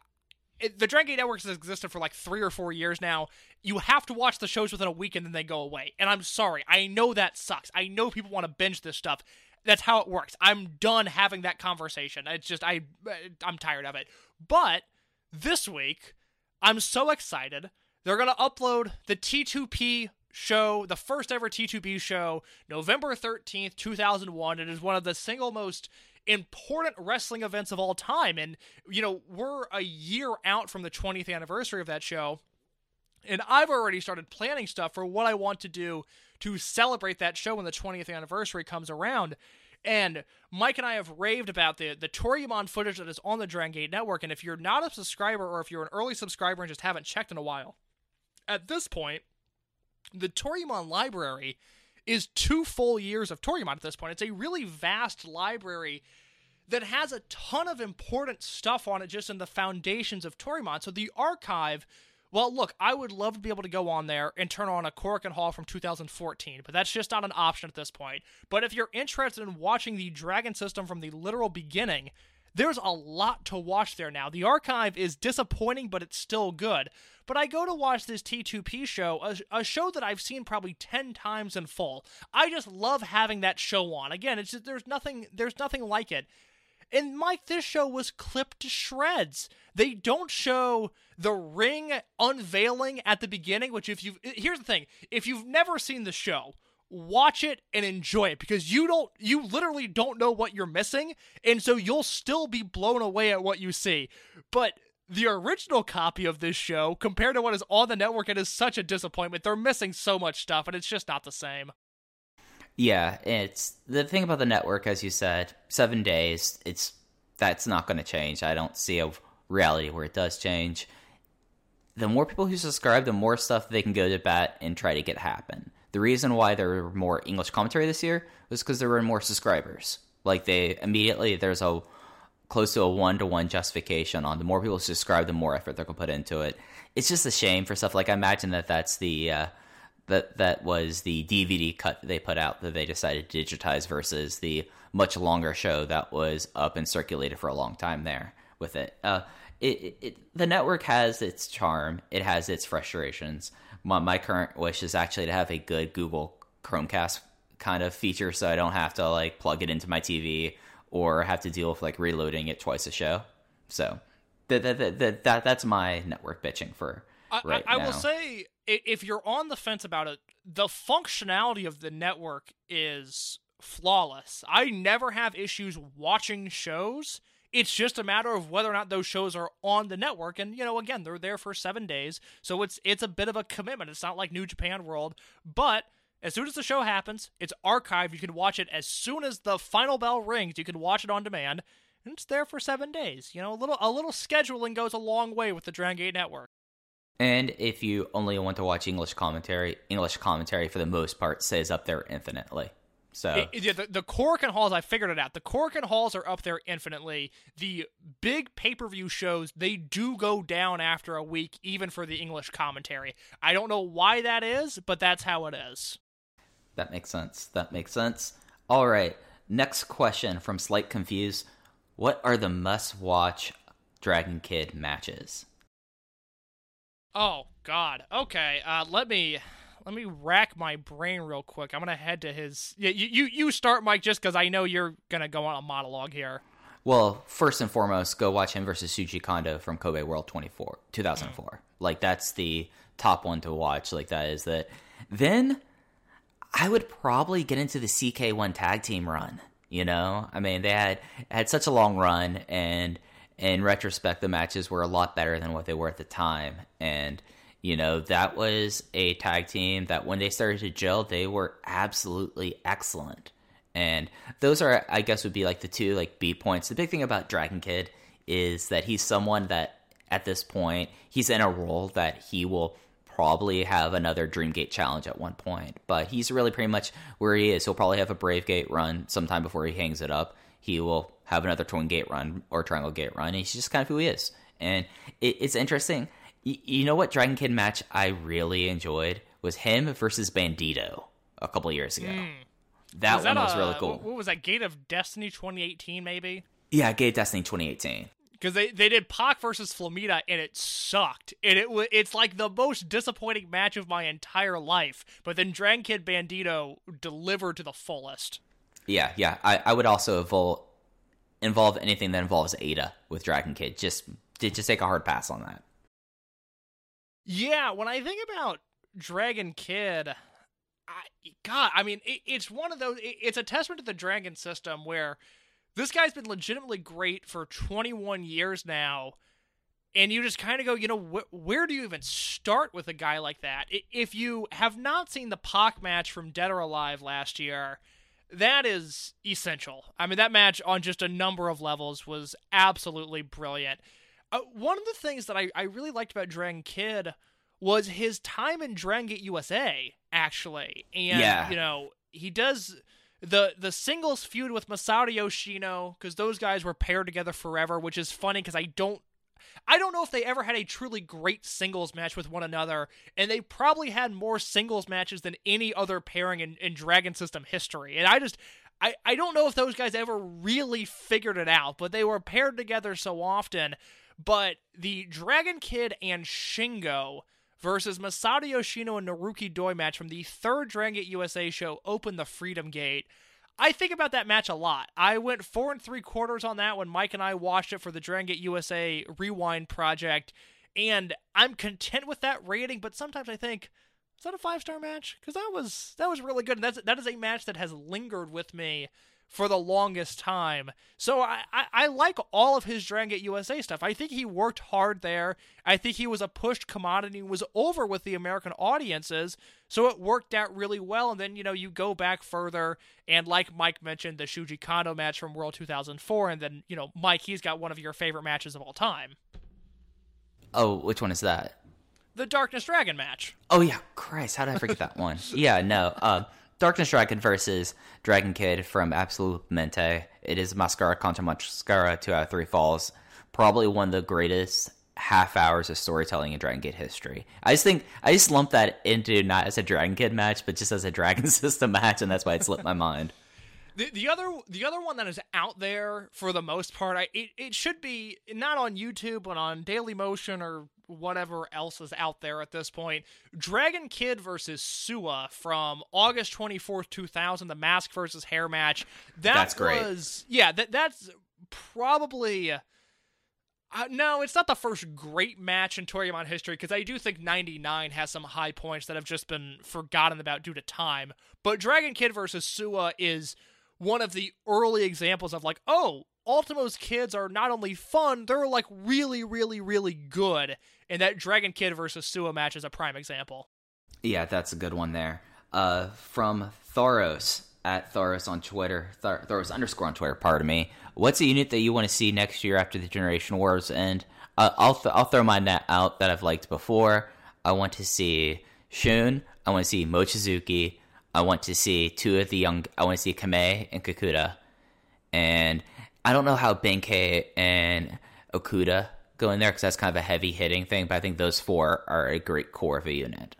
the Dragon Gate Network has existed for like 3 or 4 years now. You have to watch the shows within a week and then they go away. And I'm sorry. I know that sucks. I know people want to binge this stuff. That's how it works. I'm done having that conversation. It's just, I'm tired of it. But this week, I'm so excited. They're going to upload the T2P show, the first ever T2P show, November 13th, 2001. It is one of the single most important wrestling events of all time. And, we're a year out from the 20th anniversary of that show. And I've already started planning stuff for what I want to do to celebrate that show when the 20th anniversary comes around. And Mike and I have raved about the Toryumon footage that is on the Dragon Gate Network. And if you're not a subscriber or if you're an early subscriber and just haven't checked in a while, at this point, the Toryumon library is 2 full years of Toryumon at this point. It's a really vast library that has a ton of important stuff on it just in the foundations of Toryumon. So the archive, well, look, I would love to be able to go on there and turn on a Korakuen Hall from 2014, but that's just not an option at this point. But if you're interested in watching the Dragon system from the literal beginning, there's a lot to watch there now. The archive is disappointing, but it's still good. But I go to watch this T2P show, a show that I've seen probably 10 times in full. I just love having that show on. Again, it's just, there's nothing like it. And Mike, this show was clipped to shreds. They don't show the ring unveiling at the beginning, which here's the thing, if you've never seen the show, watch it and enjoy it because you literally don't know what you're missing, and so you'll still be blown away at what you see. But the original copy of this show, compared to what is on the network, it is such a disappointment. They're missing so much stuff, and it's just not the same. Yeah, it's the thing about the network, as you said, 7 days, that's not going to change. I don't see a reality where it does change. The more people who subscribe, the more stuff they can go to bat and try to get happen. The reason why there were more English commentary this year was because there were more subscribers. Like, there's a close to a 1-to-1 justification on the more people subscribe, the more effort they're going to put into it. It's just a shame for stuff like, I imagine that's the that was the DVD cut that they put out that they decided to digitize versus the much longer show that was up and circulated for a long time there with it. The network has its charm. It has its frustrations. My current wish is actually to have a good Google Chromecast kind of feature so I don't have to plug it into my TV or have to deal with reloading it twice a show. So that's my network bitching for right now. I will say, if you're on the fence about it, the functionality of the network is flawless. I never have issues watching shows. It's just a matter of whether or not those shows are on the network. And, again, they're there for 7 days. So it's a bit of a commitment. It's not like New Japan World. But As soon as the show happens, it's archived. You can watch it as soon as the final bell rings. You can watch it on demand, and it's there for 7 days. You know, a little scheduling goes a long way with the Dragon Gate Network. And if you only want to watch English commentary for the most part stays up there infinitely. So the Korakuen Halls, I figured it out. The Korakuen Halls are up there infinitely. The big pay-per-view shows, they do go down after a week, even for the English commentary. I don't know why that is, but that's how it is. That makes sense. All right, next question from Slight Confused. What are the must-watch Dragon Kid matches? Oh, God. Okay, let me rack my brain real quick. I'm gonna head to his. Yeah, you start, Mike, just because I know you're gonna go on a monologue here. Well, first and foremost, go watch him versus Shuji Kondo from Kobe World 2004. Like, that's the top one to watch. Like, that is that. Then I would probably get into the CK1 tag team run. You know, I mean, they had such a long run, and in retrospect, the matches were a lot better than what they were at the time. And you know, that was a tag team that when they started to gel, they were absolutely excellent. And those are, I guess, would be like the two like B points. The big thing about Dragon Kid is that he's someone that at this point, he's in a role that he will probably have another Dreamgate challenge at one point. But he's really pretty much where he is. He'll probably have a Brave Gate run sometime before he hangs it up. He will have another Twin Gate run or Triangle Gate run. And he's just kind of who he is. And it's interesting. You know what Dragon Kid match I really enjoyed was him versus Bandito a couple years ago. That one was really cool. What was that, Gate of Destiny 2018 maybe? Yeah, Gate of Destiny 2018. Because they did Pac versus Flamita, and it sucked. And it's like the most disappointing match of my entire life. But then Dragon Kid Bandito delivered to the fullest. Yeah. I would also involve anything that involves Ada with Dragon Kid. Just take a hard pass on that. Yeah, when I think about Dragon Kid, it's one of those. It's a testament to the Dragon system where this guy's been legitimately great for 21 years now, and you just kind of go, you know, where do you even start with a guy like that? If you have not seen the Pac match from Dead or Alive last year, that is essential. I mean, that match on just a number of levels was absolutely brilliant. One of the things that I really liked about Dragon Kid was his time in Dragon Gate USA, actually. And, you know, he does the singles feud with Masato Yoshino, because those guys were paired together forever, which is funny because I don't know if they ever had a truly great singles match with one another, and they probably had more singles matches than any other pairing in Dragon System history. And I don't know if those guys ever really figured it out, but they were paired together so often. But the Dragon Kid and Shingo versus Masato Yoshino and Naruki Doi match from the third Dragon Gate USA show opened the Freedom Gate. I think about that match a lot. I went 4 3/4 on that when Mike and I watched it for the Dragon Gate USA Rewind project, and I'm content with that rating, but sometimes I think, is that a 5-star match? Because that was really good, and that is a match that has lingered with me for the longest time. So I like all of his Dragon Gate USA stuff. I think he worked hard there. I think he was a pushed commodity, was over with the American audiences, so it worked out really well. And then, you know, you go back further, and like Mike mentioned, the Shuji Kondo match from World 2004, and then, you know, Mike, he's got one of your favorite matches of all time. Oh, which one is that? The Darkness Dragon match. Oh, yeah. Christ, how did I forget that one? Yeah, no. Darkness Dragon versus Dragon Kid from Absolute Mente. It is Mascara contra Mascara, 2 out of 3 falls. Probably one of the greatest half hours of storytelling in Dragon Gate history. I just lump that into not as a Dragon Kid match, but just as a Dragon System match, and that's why it slipped my mind. The other one that is out there for the most part, it should be not on YouTube, but on Dailymotion or whatever else is out there at this point. Dragon Kid versus Suwa from August 24th, 2000, the Mask versus Hair match. That's great. That's probably... no, it's not the first great match in Toryumon history, because I do think 99 has some high points that have just been forgotten about due to time. But Dragon Kid versus Suwa is one of the early examples of like, oh, Ultimo's kids are not only fun, they're like really, really, really good. And that Dragon Kid versus Suwa match is a prime example. Yeah, that's a good one there. from Thoros at Thoros on Twitter, Thoros _ on Twitter, pardon me. What's a unit that you want to see next year after the Generation Wars end? I'll throw mine out that I've liked before. I want to see Shun. I want to see Mochizuki. I want to see two of the young. I want to see Kamei and Kakuta. And I don't know how Benkei and Okuda go in there because that's kind of a heavy hitting thing. But I think those four are a great core of a unit.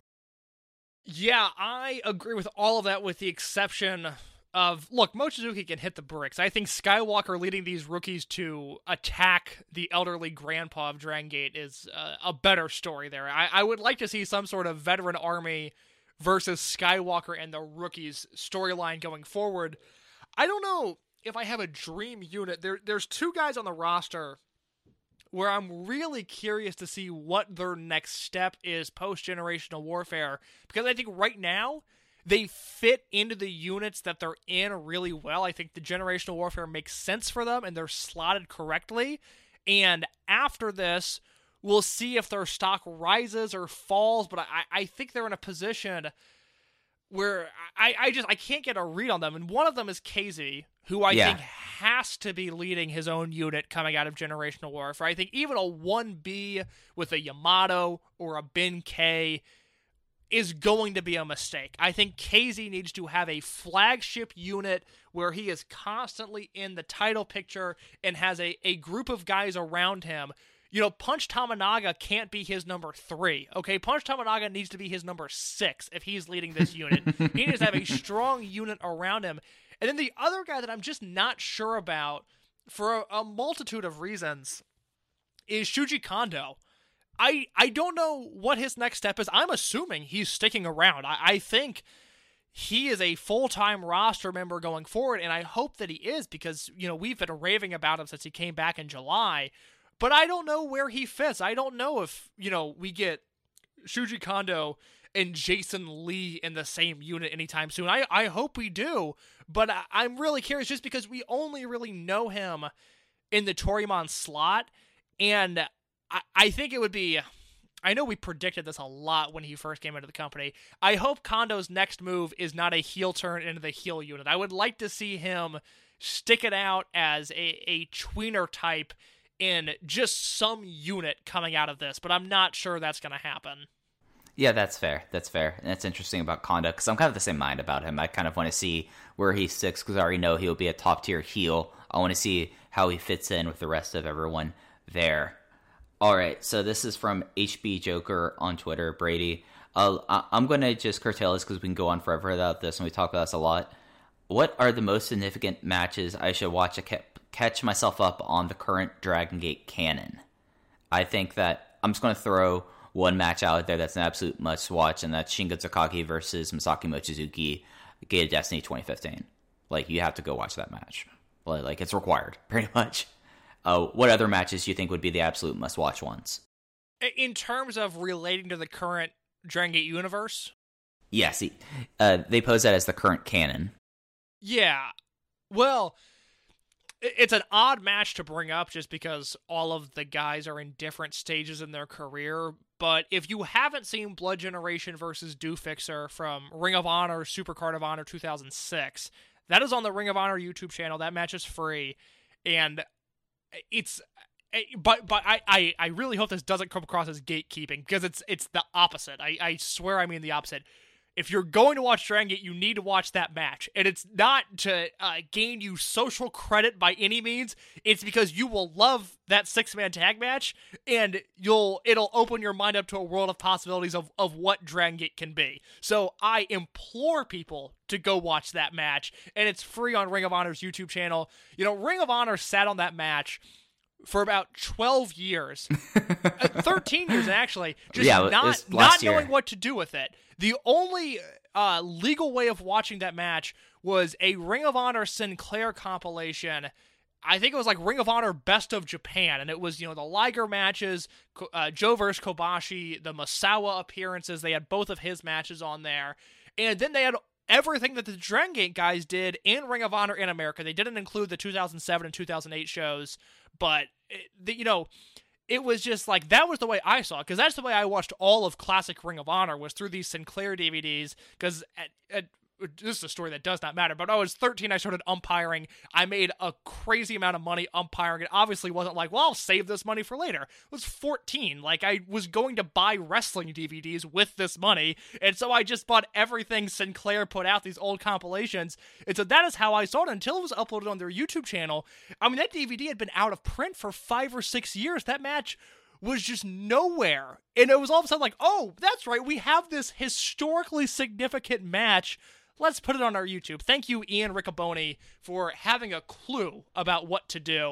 Yeah, I agree with all of that, with the exception of, look, Mochizuki can hit the bricks. I think Skywalker leading these rookies to attack the elderly grandpa of Dragon Gate is a better story there. I would like to see some sort of veteran army versus Skywalker and the rookies storyline going forward. I don't know if I have a dream unit. There's two guys on the roster where I'm really curious to see what their next step is post-generational warfare, because I think right now they fit into the units that they're in really well. I think the generational warfare makes sense for them and they're slotted correctly. And after this, we'll see if their stock rises or falls, but I think they're in a position where I can't get a read on them. And one of them is KZ, who I think has to be leading his own unit coming out of Generational Warfare. I think even a 1B with a Yamato or a Ben-K is going to be a mistake. I think KZ needs to have a flagship unit where he is constantly in the title picture and has a group of guys around him. You know, Punch Tamanaga can't be his number 3, okay? Punch Tamanaga needs to be his number 6 if he's leading this unit. He needs to have a strong unit around him. And then the other guy that I'm just not sure about, for a multitude of reasons, is Shuji Kondo. I don't know what his next step is. I'm assuming he's sticking around. I think he is a full-time roster member going forward, and I hope that he is because, you know, we've been raving about him since he came back in July. But I don't know where he fits. I don't know if, you know, we get Shuji Kondo and Jason Lee in the same unit anytime soon. I hope we do, but I'm really curious just because we only really know him in the Torimon slot, and I think it would be... I know we predicted this a lot when he first came into the company. I hope Kondo's next move is not a heel turn into the heel unit. I would like to see him stick it out as a tweener type in just some unit coming out of this, but I'm not sure that's going to happen. Yeah, that's fair. That's fair. And that's interesting about Kondo, because I'm kind of the same mind about him. I kind of want to see where he sticks, because I already know he'll be a top-tier heel. I want to see how he fits in with the rest of everyone there. All right, so this is from HB Joker on Twitter, Brady. I'm going to just curtail this because we can go on forever without this, and we talk about this a lot. What are the most significant matches I should watch to catch myself up on the current Dragon Gate canon? I think that I'm just going to throw one match out there that's an absolute must-watch, and that's Shingo Takagi versus Masaki Mochizuki, Gate of Destiny 2015. Like, you have to go watch that match. Like, it's required, pretty much. What other matches do you think would be the absolute must-watch ones? In terms of relating to the current Dragon Gate universe? Yes, they pose that as the current canon. Yeah. Well, it's an odd match to bring up just because all of the guys are in different stages in their career, but if you haven't seen Blood Generation versus Do Fixer from Ring of Honor Supercard of Honor 2006, that is on the Ring of Honor YouTube channel. That match is free, and it's... But I really hope this doesn't come across as gatekeeping, because it's the opposite. I swear I mean the opposite. If you're going to watch Dragon Gate, you need to watch that match. And it's not to gain you social credit by any means. It's because you will love that 6-man tag match, and it'll open your mind up to a world of possibilities of what Dragon Gate can be. So I implore people to go watch that match, and it's free on Ring of Honor's YouTube channel. You know, Ring of Honor sat on that match for about 12 years, 13 years actually, just not knowing what to do with it. The only legal way of watching that match was a Ring of Honor Sinclair compilation. I think it was like Ring of Honor Best of Japan, and it was, you know, the Liger matches, Joe versus Kobashi, the Masawa appearances. They had both of his matches on there, and then they had everything that the Dragon Gate guys did in Ring of Honor in America. They didn't include the 2007 and 2008 shows, but, you know, it was just like, that was the way I saw it, because that's the way I watched all of classic Ring of Honor, was through these Sinclair DVDs, because this is a story that does not matter, but I was 13, I started umpiring. I made a crazy amount of money umpiring. It obviously wasn't like, well, I'll save this money for later. It was 14. Like, I was going to buy wrestling DVDs with this money, and so I just bought everything Sinclair put out, these old compilations, and so that is how I saw it until it was uploaded on their YouTube channel. I mean, that DVD had been out of print for 5 or 6 years. That match was just nowhere, and it was all of a sudden like, oh, that's right, we have this historically significant match. Let's put it on our YouTube. Thank you, Ian Riccoboni, for having a clue about what to do.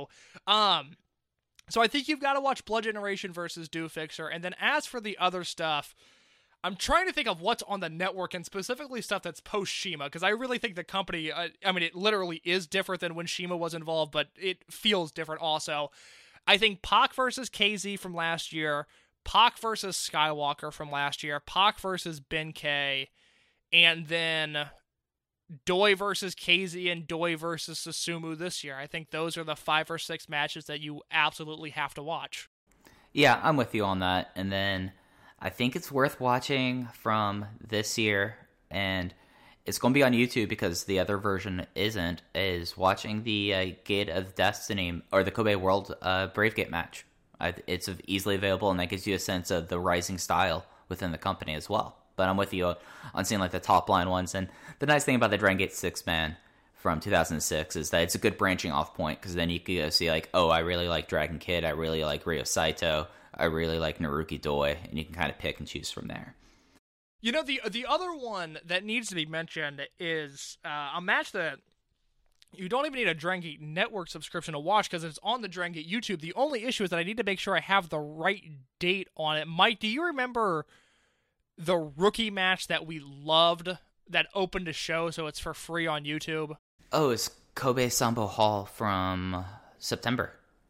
So I think you've got to watch Blood Generation versus Do Fixer. And then as for the other stuff, I'm trying to think of what's on the network, and specifically stuff that's post-CIMA, because I really think the company, I mean, it literally is different than when CIMA was involved, but it feels different also. I think Pac versus KZ from last year, Pac versus Skywalker from last year, Pac versus Ben K, and then Doi versus KZ and Doi versus Susumu this year. I think those are the 5 or 6 matches that you absolutely have to watch. Yeah, I'm with you on that. And then I think it's worth watching from this year, and it's going to be on YouTube because the other version isn't, is watching the Gate of Destiny, or the Kobe World Brave Gate match. It's easily available, and that gives you a sense of the rising style within the company as well. But I'm with you on seeing like the top line ones. And the nice thing about the Dragon Gate 6-man from 2006 is that it's a good branching off point, because then you can go see like, oh, I really like Dragon Kid, I really like Ryo Saito, I really like Naruki Doi, and you can kind of pick and choose from there. You know, the other one that needs to be mentioned is a match that you don't even need a Dragon Gate Network subscription to watch, because it's on the Dragon Gate YouTube. The only issue is that I need to make sure I have the right date on it. Mike, do you remember the rookie match that we loved that opened a show, so it's for free on YouTube? Oh, it's Kobe Sambo Hall from September.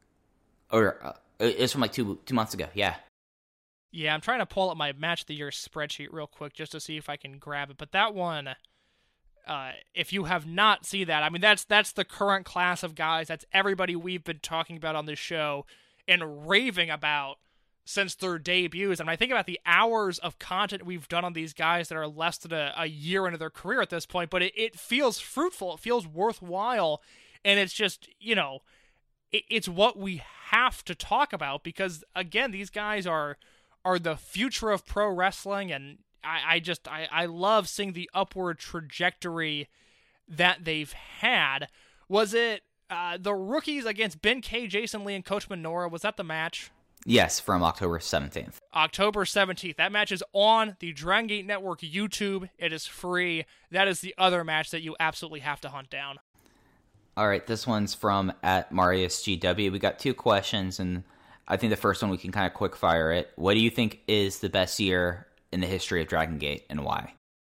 Or it's from like two months ago, yeah. Yeah, I'm trying to pull up my Match of the Year spreadsheet real quick just to see if I can grab it. But that one, if you have not seen that, I mean, that's the current class of guys. That's everybody we've been talking about on this show and raving about since their debuts. And I think about the hours of content we've done on these guys that are less than a year into their career at this point, but it feels fruitful, it feels worthwhile, and it's just, you know, it's what we have to talk about, because again, these guys are the future of pro wrestling, and I love seeing the upward trajectory that they've had. Was it the rookies against Ben K, Jason Lee, and Coach Minoura? Was that the match? Yes, from October 17th. October 17th. That match is on the Dragon Gate Network YouTube. It is free. That is the other match that you absolutely have to hunt down. All right, this one's from @MariusGW. We got 2 questions, and I think the first one we can kind of quick fire it. What do you think is the best year in the history of Dragon Gate, and why?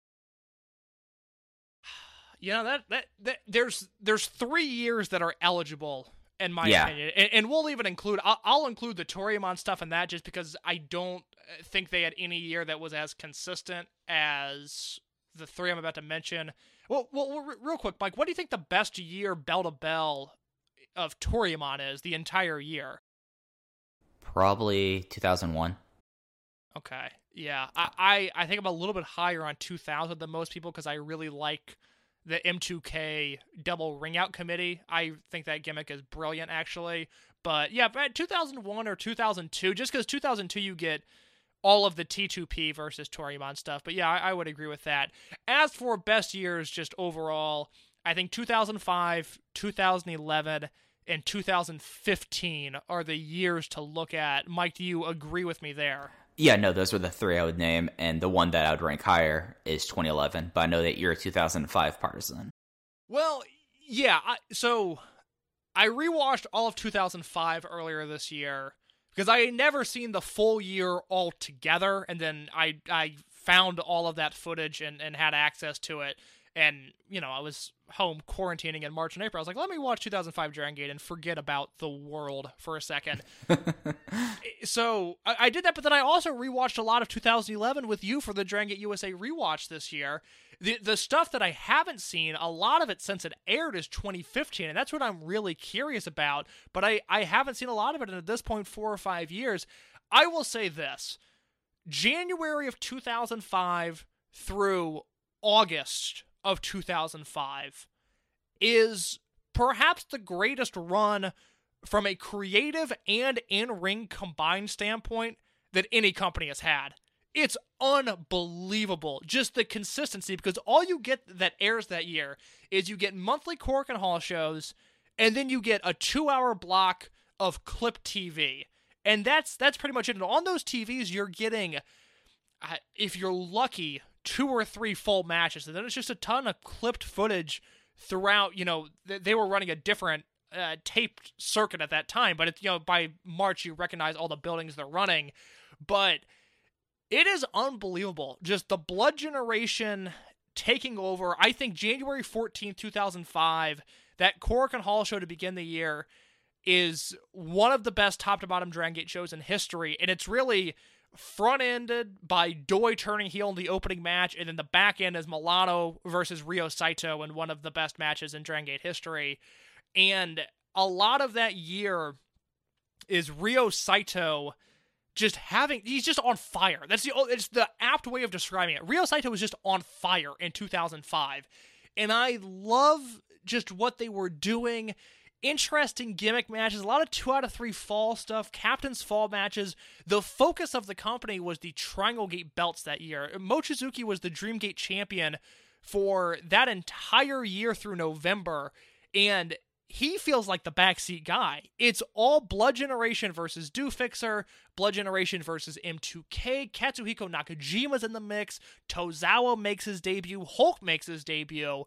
You know, that there's 3 years that are eligible, in my opinion, and we'll even include, I'll include the Toryumon stuff in that, just because I don't think they had any year that was as consistent as the 3 I'm about to mention. Well, real quick, Mike, what do you think the best year bell to bell of Toryumon is, the entire year? Probably 2001. Okay, yeah, I think I'm a little bit higher on 2000 than most people, because I really like the M2K double ring out committee. I think that gimmick is brilliant, actually. But yeah, but 2001 or 2002, just because 2002 you get all of the T2P versus Toryumon stuff. But yeah, I would agree with that. As for best years just overall, I think 2005, 2011, and 2015 are the years to look at. Mike, do you agree with me there? Yeah, no, those are the 3 I would name, and the one that I would rank higher is 2011, but I know that you're a 2005 partisan. Well, yeah, so I rewatched all of 2005 earlier this year, because I had never seen the full year all together, and then I found all of that footage and had access to it. and, you know, I was home quarantining in March and April. I was like, let me watch 2005 Dragon Gate and forget about the world for a second. So I did that, but then I also rewatched a lot of 2011 with you for the Dragon Gate USA rewatch this year. The stuff that I haven't seen, a lot of it since it aired, is 2015, and that's what I'm really curious about, but I haven't seen a lot of it, and at this point, 4 or 5 years. I will say this. January of 2005 through August of 2005 is perhaps the greatest run from a creative and in-ring combined standpoint that any company has had. It's unbelievable, just the consistency, because all you get that airs that year is you get monthly Korakuen Hall shows, and then you get a 2-hour block of clip TV. And that's pretty much it. And on those TVs, you're getting, if you're lucky, 2 or 3 full matches. And then it's just a ton of clipped footage throughout. You know, they were running a different taped circuit at that time. But, by March, you recognize all the buildings they're running. But it is unbelievable. Just the Blood Generation taking over. I think January 14th, 2005, that Korakuen Hall show to begin the year is one of the best top-to-bottom Dragon Gate shows in history, and it's really front-ended by Doi turning heel in the opening match, and then the back end is Milano versus Ryo Saito in one of the best matches in Dragon Gate history. And a lot of that year is Ryo Saito he's just on fire. It's the apt way of describing it. Ryo Saito was just on fire in 2005, and I love just what they were doing. Interesting gimmick matches, a lot of 2 out of 3 fall stuff, Captain's Fall matches. The focus of the company was the Triangle Gate belts that year. Mochizuki was the Dream Gate champion for that entire year through November, and he feels like the backseat guy. It's all Blood Generation versus Do Fixer, Blood Generation versus M2K, Katsuhiko Nakajima's in the mix, Tozawa makes his debut, Hulk makes his debut.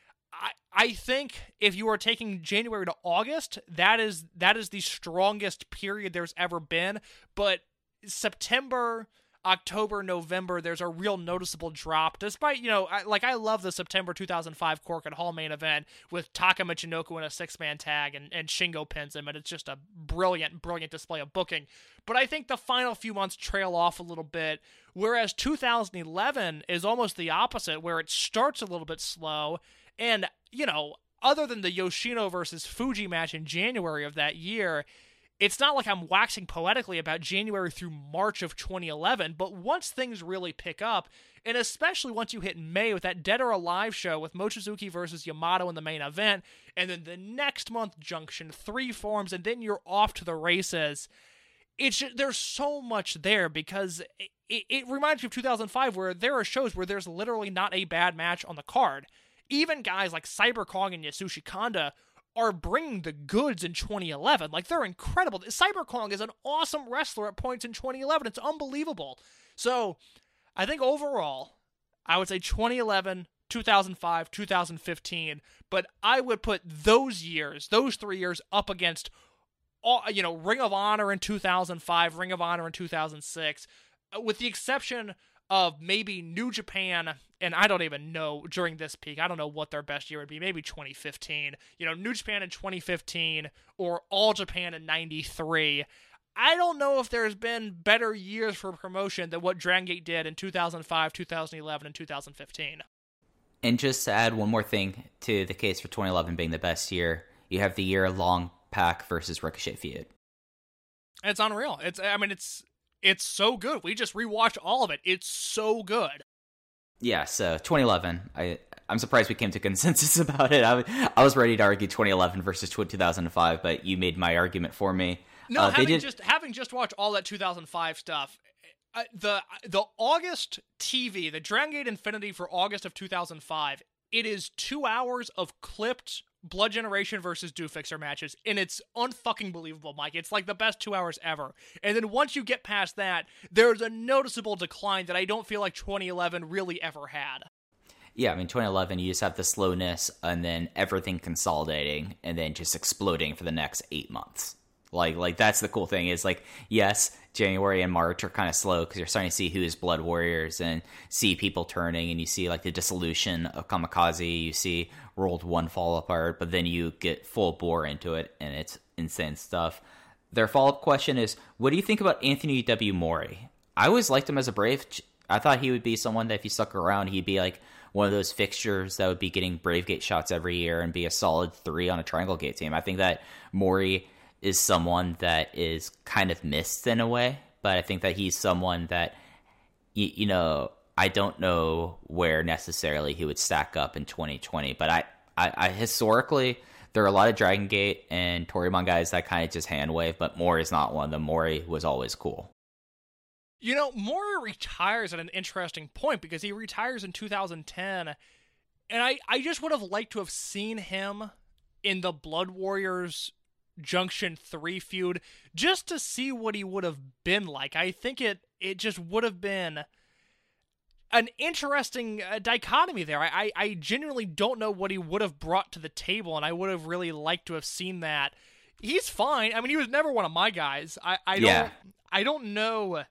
I think if you are taking January to August, that is the strongest period there's ever been. But September, October, November, there's a real noticeable drop. Despite, I love the September 2005 Korakuen Hall main event with Taka Michinoku in a 6-man tag and Shingo pins him, and it's just a brilliant, brilliant display of booking. But I think the final few months trail off a little bit, whereas 2011 is almost the opposite, where it starts a little bit slow. And, other than the Yoshino versus Fuji match in January of that year, it's not like I'm waxing poetically about January through March of 2011, but once things really pick up, and especially once you hit May with that Dead or Alive show with Mochizuki versus Yamato in the main event, and then the next month Junction 3 forms, and then you're off to the races, there's so much there, because it reminds me of 2005, where there are shows where there's literally not a bad match on the card. Even guys like Cyber Kong and Yasushi Kanda are bringing the goods in 2011. Like, they're incredible. Cyber Kong is an awesome wrestler at points in 2011. It's unbelievable. So, I think overall, I would say 2011, 2005, 2015, but I would put those 3 years up against, Ring of Honor in 2005, Ring of Honor in 2006, with the exception of maybe New Japan, and I don't even know during this peak, I don't know what their best year would be, maybe 2015. New Japan in 2015, or All Japan in 93. I don't know if there's been better years for promotion than what Dragon Gate did in 2005, 2011, and 2015. And just to add one more thing to the case for 2011 being the best year, you have the year-long Pac versus Ricochet feud. It's unreal. It's so good. We just rewatched all of it. It's so good. Yeah, so 2011. I'm surprised we came to consensus about it. I was ready to argue 2011 versus 2005, but you made my argument for me. No, having just watched all that 2005 stuff, the August TV, the Dragon Gate Infinity for August of 2005, it is 2 hours of clipped Blood Generation versus Do Fixer matches, and it's unfucking believable, Mike. It's like the best 2 hours ever. And then once you get past that, there's a noticeable decline that I don't feel like 2011 really ever had. Yeah, 2011, you just have the slowness, and then everything consolidating, and then just exploding for the next 8 months. Like that's the cool thing is like, yes, January and March are kind of slow because you're starting to see who is Blood Warriors and see people turning, and you see like the dissolution of Kamikaze, you see World 1 fall apart, but then you get full bore into it and it's insane stuff. Their follow-up question is, what do you think about Anthony W. Mori? I always liked him as a Brave. I thought he would be someone that if he stuck around, he'd be like one of those fixtures that would be getting Brave Gate shots every year and be a solid 3 on a Triangle Gate team. I think that Mori is someone that is kind of missed in a way, but I think that he's someone that, you know, I don't know where necessarily he would stack up in 2020, but I historically, there are a lot of Dragon Gate and Toryumon guys that kind of just hand wave, but Mori is not one of them. Mori was always cool. You know, Mori retires at an interesting point because he retires in 2010, and I just would have liked to have seen him in the Blood Warriors Junction 3 feud just to see what he would have been like. I think it just would have been an interesting dichotomy there. I genuinely don't know what he would have brought to the table, and I would have really liked to have seen that. He's fine. I mean, he was never one of my guys. I don't know.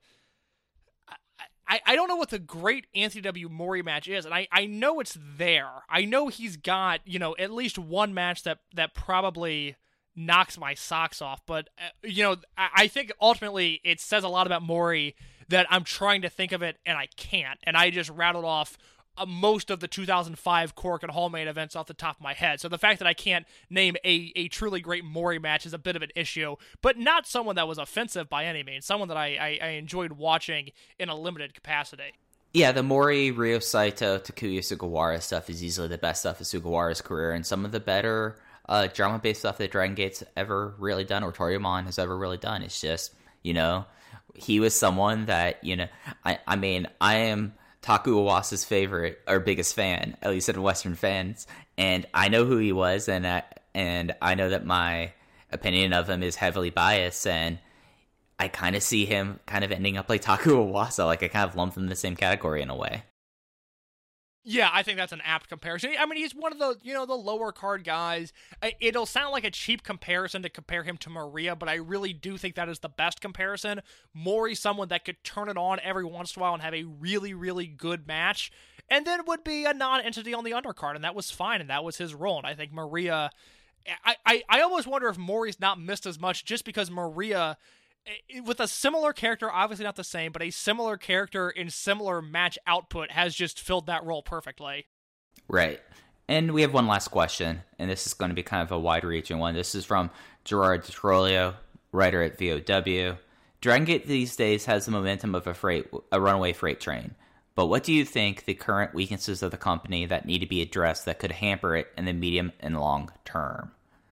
I don't know what the great Anthony W. Mori match is, and I know it's there. I know he's got, you know, at least one match that probably knocks my socks off, but you know, I think ultimately it says a lot about Mori that I'm trying to think of it and I can't, and I just rattled off most of the 2005 Cork and Hall main events off the top of my head. So the fact that I can't name a truly great Mori match is a bit of an issue, but not someone that was offensive by any means. Someone that I enjoyed watching in a limited capacity. Yeah, the Mori, Ryo Saito, Takuya Sugawara stuff is easily the best stuff of Sugawara's career, and some of the better drama-based stuff that Dragon Gate's ever really done, or Toryumon has ever really done. It's just, you know, he was someone that, you know, I mean, I am Taku Iwasa's favorite, or biggest fan, at least of Western fans, and I know who he was, and I know that my opinion of him is heavily biased, and I kind of see him kind of ending up like Taku Iwasa, like I kind of lump them in the same category in a way. Yeah, I think that's an apt comparison. I mean, he's one of the, you know, the lower card guys. It'll sound like a cheap comparison to compare him to Maria, but I really do think that is the best comparison. Mori's someone that could turn it on every once in a while and have a really, really good match, and then would be a non-entity on the undercard, and that was fine, and that was his role. And I think Maria, I almost wonder if Mori's not missed as much just because Maria, with a similar character, obviously not the same, but a similar character in similar match output, has just filled that role perfectly. Right. And we have one last question, and this is going to be kind of a wide-reaching one. This is from Gerard DiTrolio, writer at VOW. Dragon Gate these days has the momentum of a runaway freight train. But what do you think the current weaknesses of the company that need to be addressed that could hamper it in the medium and long term?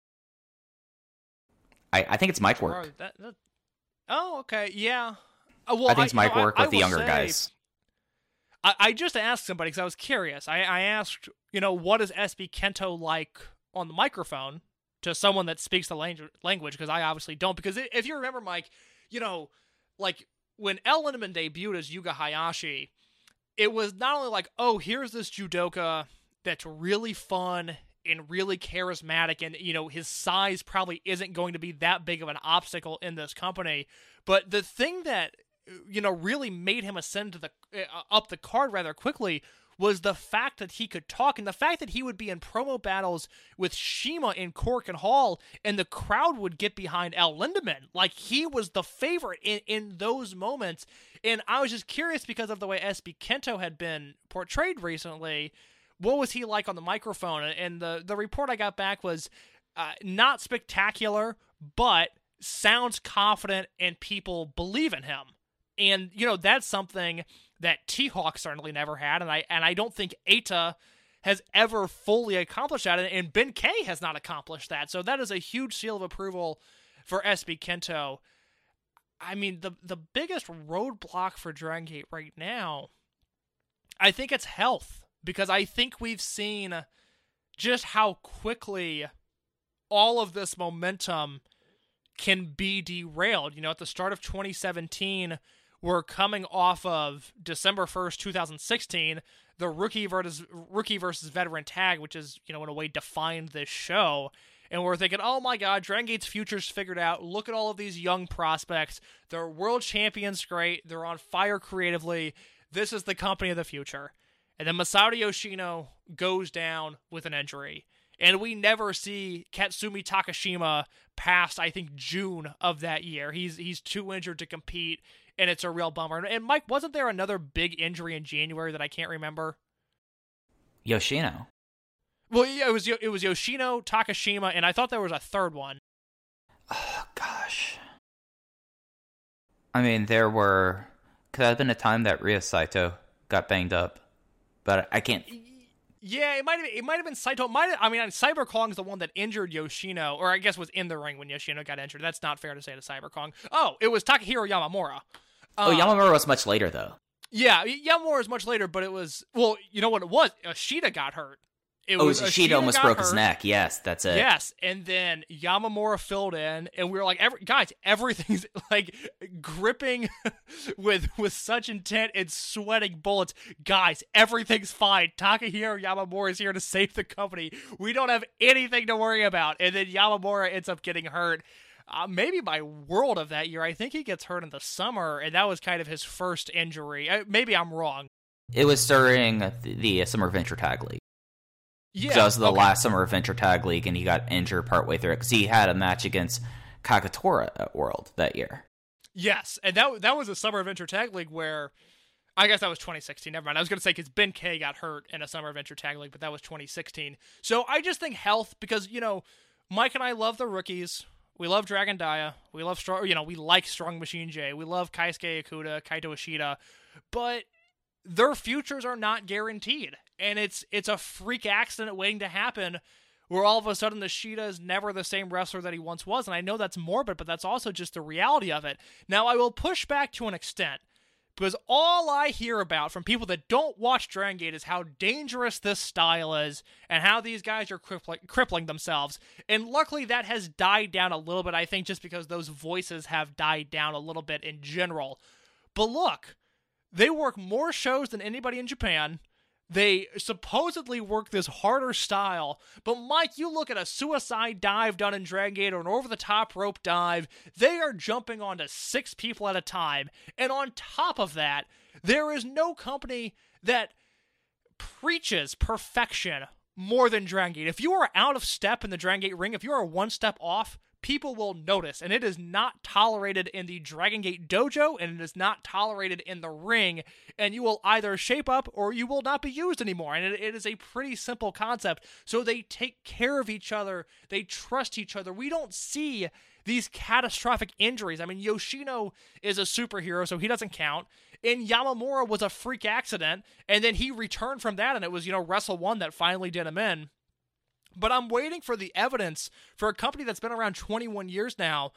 I think it's mic work. Oh, okay, yeah. Well, I think it's mic work with the younger guys. I just asked somebody because I was curious. I asked, you know, what is SB Kento like on the microphone to someone that speaks the language, because I obviously don't. Because if you remember, Mike, you know, like when El Lindemann debuted as Yuga Hayashi, it was not only like, oh, here's this judoka that's really fun and really charismatic, and, you know, his size probably isn't going to be that big of an obstacle in this company, but the thing that, you know, really made him ascend to the up the card rather quickly was the fact that he could talk, and the fact that he would be in promo battles with Shima in Cork and Hall, and the crowd would get behind El Lindemann. Like, he was the favorite in those moments, and I was just curious because of the way SB Kento had been portrayed recently. What was he like on the microphone? And the report I got back was not spectacular, but sounds confident and people believe in him. And, you know, that's something that T-Hawk certainly never had, and I don't think Eita has ever fully accomplished that, and Ben K has not accomplished that. So that is a huge seal of approval for SB Kento. I mean, the biggest roadblock for Dragon Gate right now, I think it's health. Because I think we've seen just how quickly all of this momentum can be derailed. You know, at the start of 2017, we're coming off of December 1st, 2016, the rookie versus veteran tag, which is, you know, in a way defined this show. and we're thinking, oh my god, Dragon Gate's future's figured out. Look at all of these young prospects. They're world champions, great. They're on fire creatively. This is the company of the future. And then Masato Yoshino goes down with an injury. And we never see Katsumi Takashima past, I think, June of that year. He's too injured to compete, and it's a real bummer. And Mike, wasn't there another big injury in January that I can't remember? Yoshino. Well, yeah, it was Yoshino, Takashima, and I thought there was a third one. Oh, gosh. I mean, could that have been a time that Ryo Saito got banged up? But I can't... Yeah, it might have been Saito. Cyber Kong's the one that injured Yoshino, or I guess was in the ring when Yoshino got injured. That's not fair to say to Cyber Kong. Oh, it was Takahiro Yamamura. Yamamura was much later, though. Yeah, Yamamura was much later, but it was... Well, you know what it was? Ishida got hurt. Ishida almost broke his neck. Yes, that's it. Yes, and then Yamamura filled in, and we were like, guys, everything's like gripping with such intent and sweating bullets. Guys, everything's fine. Takahiro Yamamura is here to save the company. We don't have anything to worry about. And then Yamamura ends up getting hurt. Maybe by World of that year. I think he gets hurt in the summer, and that was kind of his first injury. Maybe I'm wrong. It was during the Summer Adventure Tag League. Yeah, that was the last Summer Adventure Tag League, and he got injured partway through it because he had a match against Kagetora at World that year. Yes, and that was a Summer Adventure Tag League where, I guess that was 2016. Never mind. I was going to say because Ben K got hurt in a Summer Adventure Tag League, but that was 2016. So I just think health, because Mike and I love the rookies. We love Dragon Dia. We love we like Strong Machine J. We love Kaisuke Ikuda, Kaito Ishida, but their futures are not guaranteed. And it's a freak accident waiting to happen where all of a sudden Ishida is never the same wrestler that he once was. And I know that's morbid, but that's also just the reality of it. Now, I will push back to an extent, because all I hear about from people that don't watch Dragon Gate is how dangerous this style is and how these guys are crippling themselves. And luckily that has died down a little bit, I think, just because those voices have died down a little bit in general. But look, they work more shows than anybody in Japan. They supposedly work this harder style, but Mike, you look at a suicide dive done in Dragon Gate or an over-the-top rope dive, they are jumping onto 6 people at a time, and on top of that, there is no company that preaches perfection more than Dragon Gate. If you are out of step in the Dragon Gate ring, if you are 1 step off, people will notice, and it is not tolerated in the Dragon Gate dojo, and it is not tolerated in the ring, and you will either shape up or you will not be used anymore, and it is a pretty simple concept. So they take care of each other, they trust each other. We don't see these catastrophic injuries. I mean, Yoshino is a superhero, so he doesn't count, and Yamamura was a freak accident, and then he returned from that, and it was, Wrestle 1 that finally did him in. But I'm waiting for the evidence for a company that's been around 21 years now.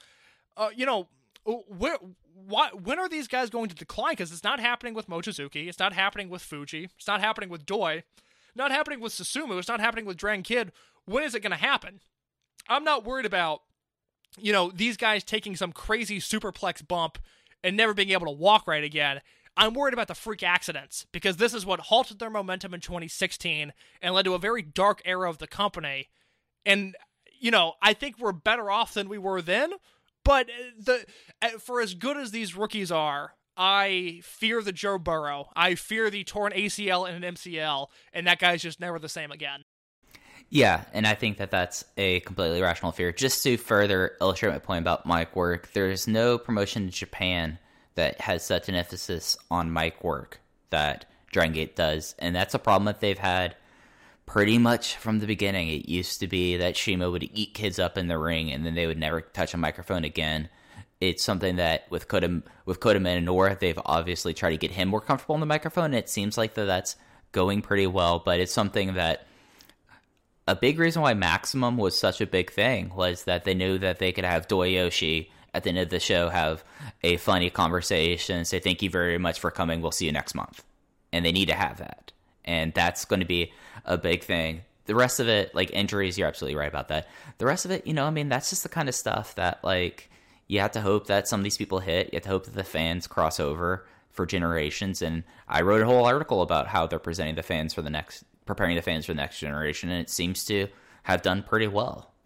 When are these guys going to decline? Because it's not happening with Mochizuki. It's not happening with Fuji. It's not happening with Doi. Not happening with Susumu. It's not happening with Dragon Kid. When is it going to happen? I'm not worried about, these guys taking some crazy superplex bump and never being able to walk right again. I'm worried about the freak accidents, because this is what halted their momentum in 2016 and led to a very dark era of the company. And, I think we're better off than we were then, but for as good as these rookies are, I fear the Joe Burrow. I fear the torn ACL and an MCL, and that guy's just never the same again. Yeah, and I think that that's a completely rational fear. Just to further illustrate my point about mic work, there's no promotion in Japan that has such an emphasis on mic work that Dragon Gate does, and that's a problem that they've had pretty much from the beginning. It used to be that CIMA would eat kids up in the ring, and then they would never touch a microphone again. It's something that with Kota Minoura, they've obviously tried to get him more comfortable on the microphone, and it seems like that's going pretty well, but it's something that a big reason why Maximum was such a big thing was that they knew that they could have Doyoshi at the end of the show have a funny conversation, say thank you very much for coming, we'll see you next month. And they need to have that. And that's going to be a big thing. The rest of it, like injuries, you're absolutely right about that. The rest of it, that's just the kind of stuff that, you have to hope that some of these people hit. You have to hope that the fans cross over for generations. And I wrote a whole article about how they're preparing the fans for the next generation, and it seems to have done pretty well.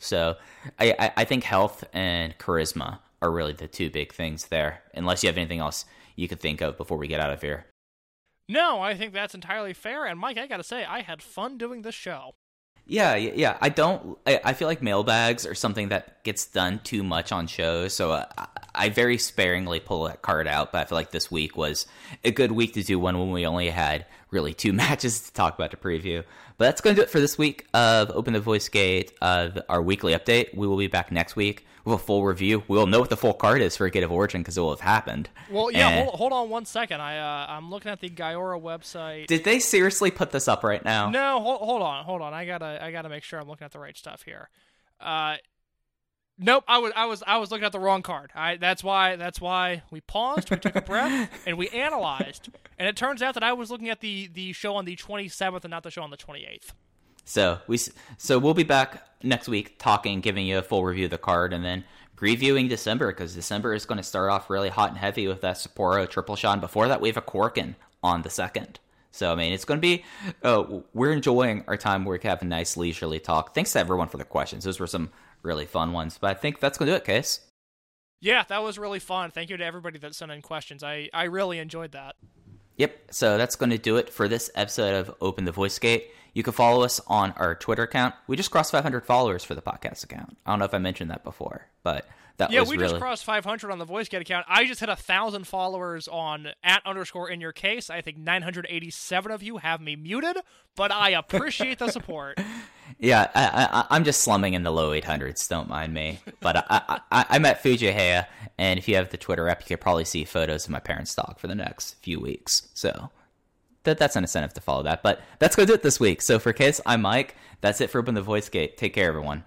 So I think health and charisma are really the two big things there, unless you have anything else you could think of before we get out of here. No, I think that's entirely fair. And Mike, I gotta say, I had fun doing this show. Yeah. I feel like mailbags are something that gets done too much on shows, so I very sparingly pull that card out, but I feel like this week was a good week to do one when we only had really 2 matches to talk about to preview. But that's going to do it for this week of Open the Voice Gate, our weekly update. We will be back next week with a full review. We will know what the full card is for Gate of Origin because it will have happened. Well, yeah, hold on 1 second. I'm looking at the Gaiora website. Did they seriously put this up right now? No, hold on. I gotta make sure I'm looking at the right stuff here. Nope, I was looking at the wrong card. That's why we paused, we took a breath, and we analyzed. And it turns out that I was looking at the show on the 27th and not the show on the 28th. So we'll be back next week giving you a full review of the card, and then previewing December, because December is going to start off really hot and heavy with that Sapporo triple shot. And before that, we have a Korakuen on the 2nd. So, I mean, it's going to be, we're enjoying our time where we can have a nice leisurely talk. Thanks to everyone for the questions. Those were some really fun ones. But I think that's going to do it, Case. Yeah, that was really fun. Thank you to everybody that sent in questions. I really enjoyed that. Yep, so that's going to do it for this episode of Open the Voice Gate. You can follow us on our Twitter account. We just crossed 500 followers for the podcast account. I don't know if I mentioned that before, but we just crossed 500 on the VoiceGate account. I just hit 1,000 followers on @_InYourCase. I think 987 of you have me muted, but I appreciate the support. Yeah, I'm just slumming in the low 800s. Don't mind me. But I'm at Fujihaya, and if you have the Twitter app, you can probably see photos of my parents' dog for the next few weeks. So that's an incentive to follow that. But that's going to do it this week. So for Case, I'm Mike. That's it for Open the Voice Gate. Take care, everyone.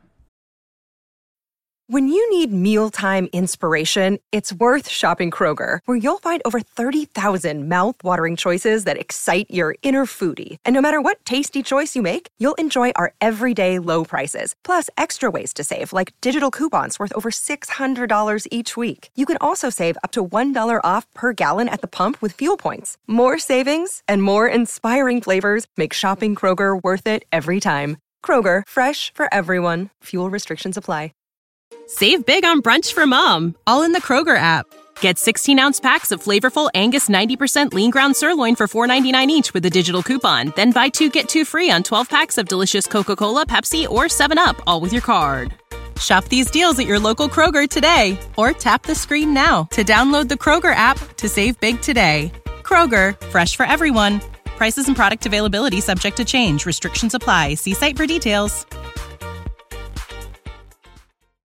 When you need mealtime inspiration, it's worth shopping Kroger, where you'll find over 30,000 mouth-watering choices that excite your inner foodie. And no matter what tasty choice you make, you'll enjoy our everyday low prices, plus extra ways to save, like digital coupons worth over $600 each week. You can also save up to $1 off per gallon at the pump with fuel points. More savings and more inspiring flavors make shopping Kroger worth it every time. Kroger, fresh for everyone. Fuel restrictions apply. Save big on brunch for mom, all in the Kroger app. Get 16-ounce packs of flavorful Angus 90% lean ground sirloin for $4.99 each with a digital coupon. Then buy 2, get 2 free on 12 packs of delicious Coca-Cola, Pepsi, or 7-Up, all with your card. Shop these deals at your local Kroger today, or tap the screen now to download the Kroger app to save big today. Kroger, fresh for everyone. Prices and product availability subject to change. Restrictions apply. See site for details.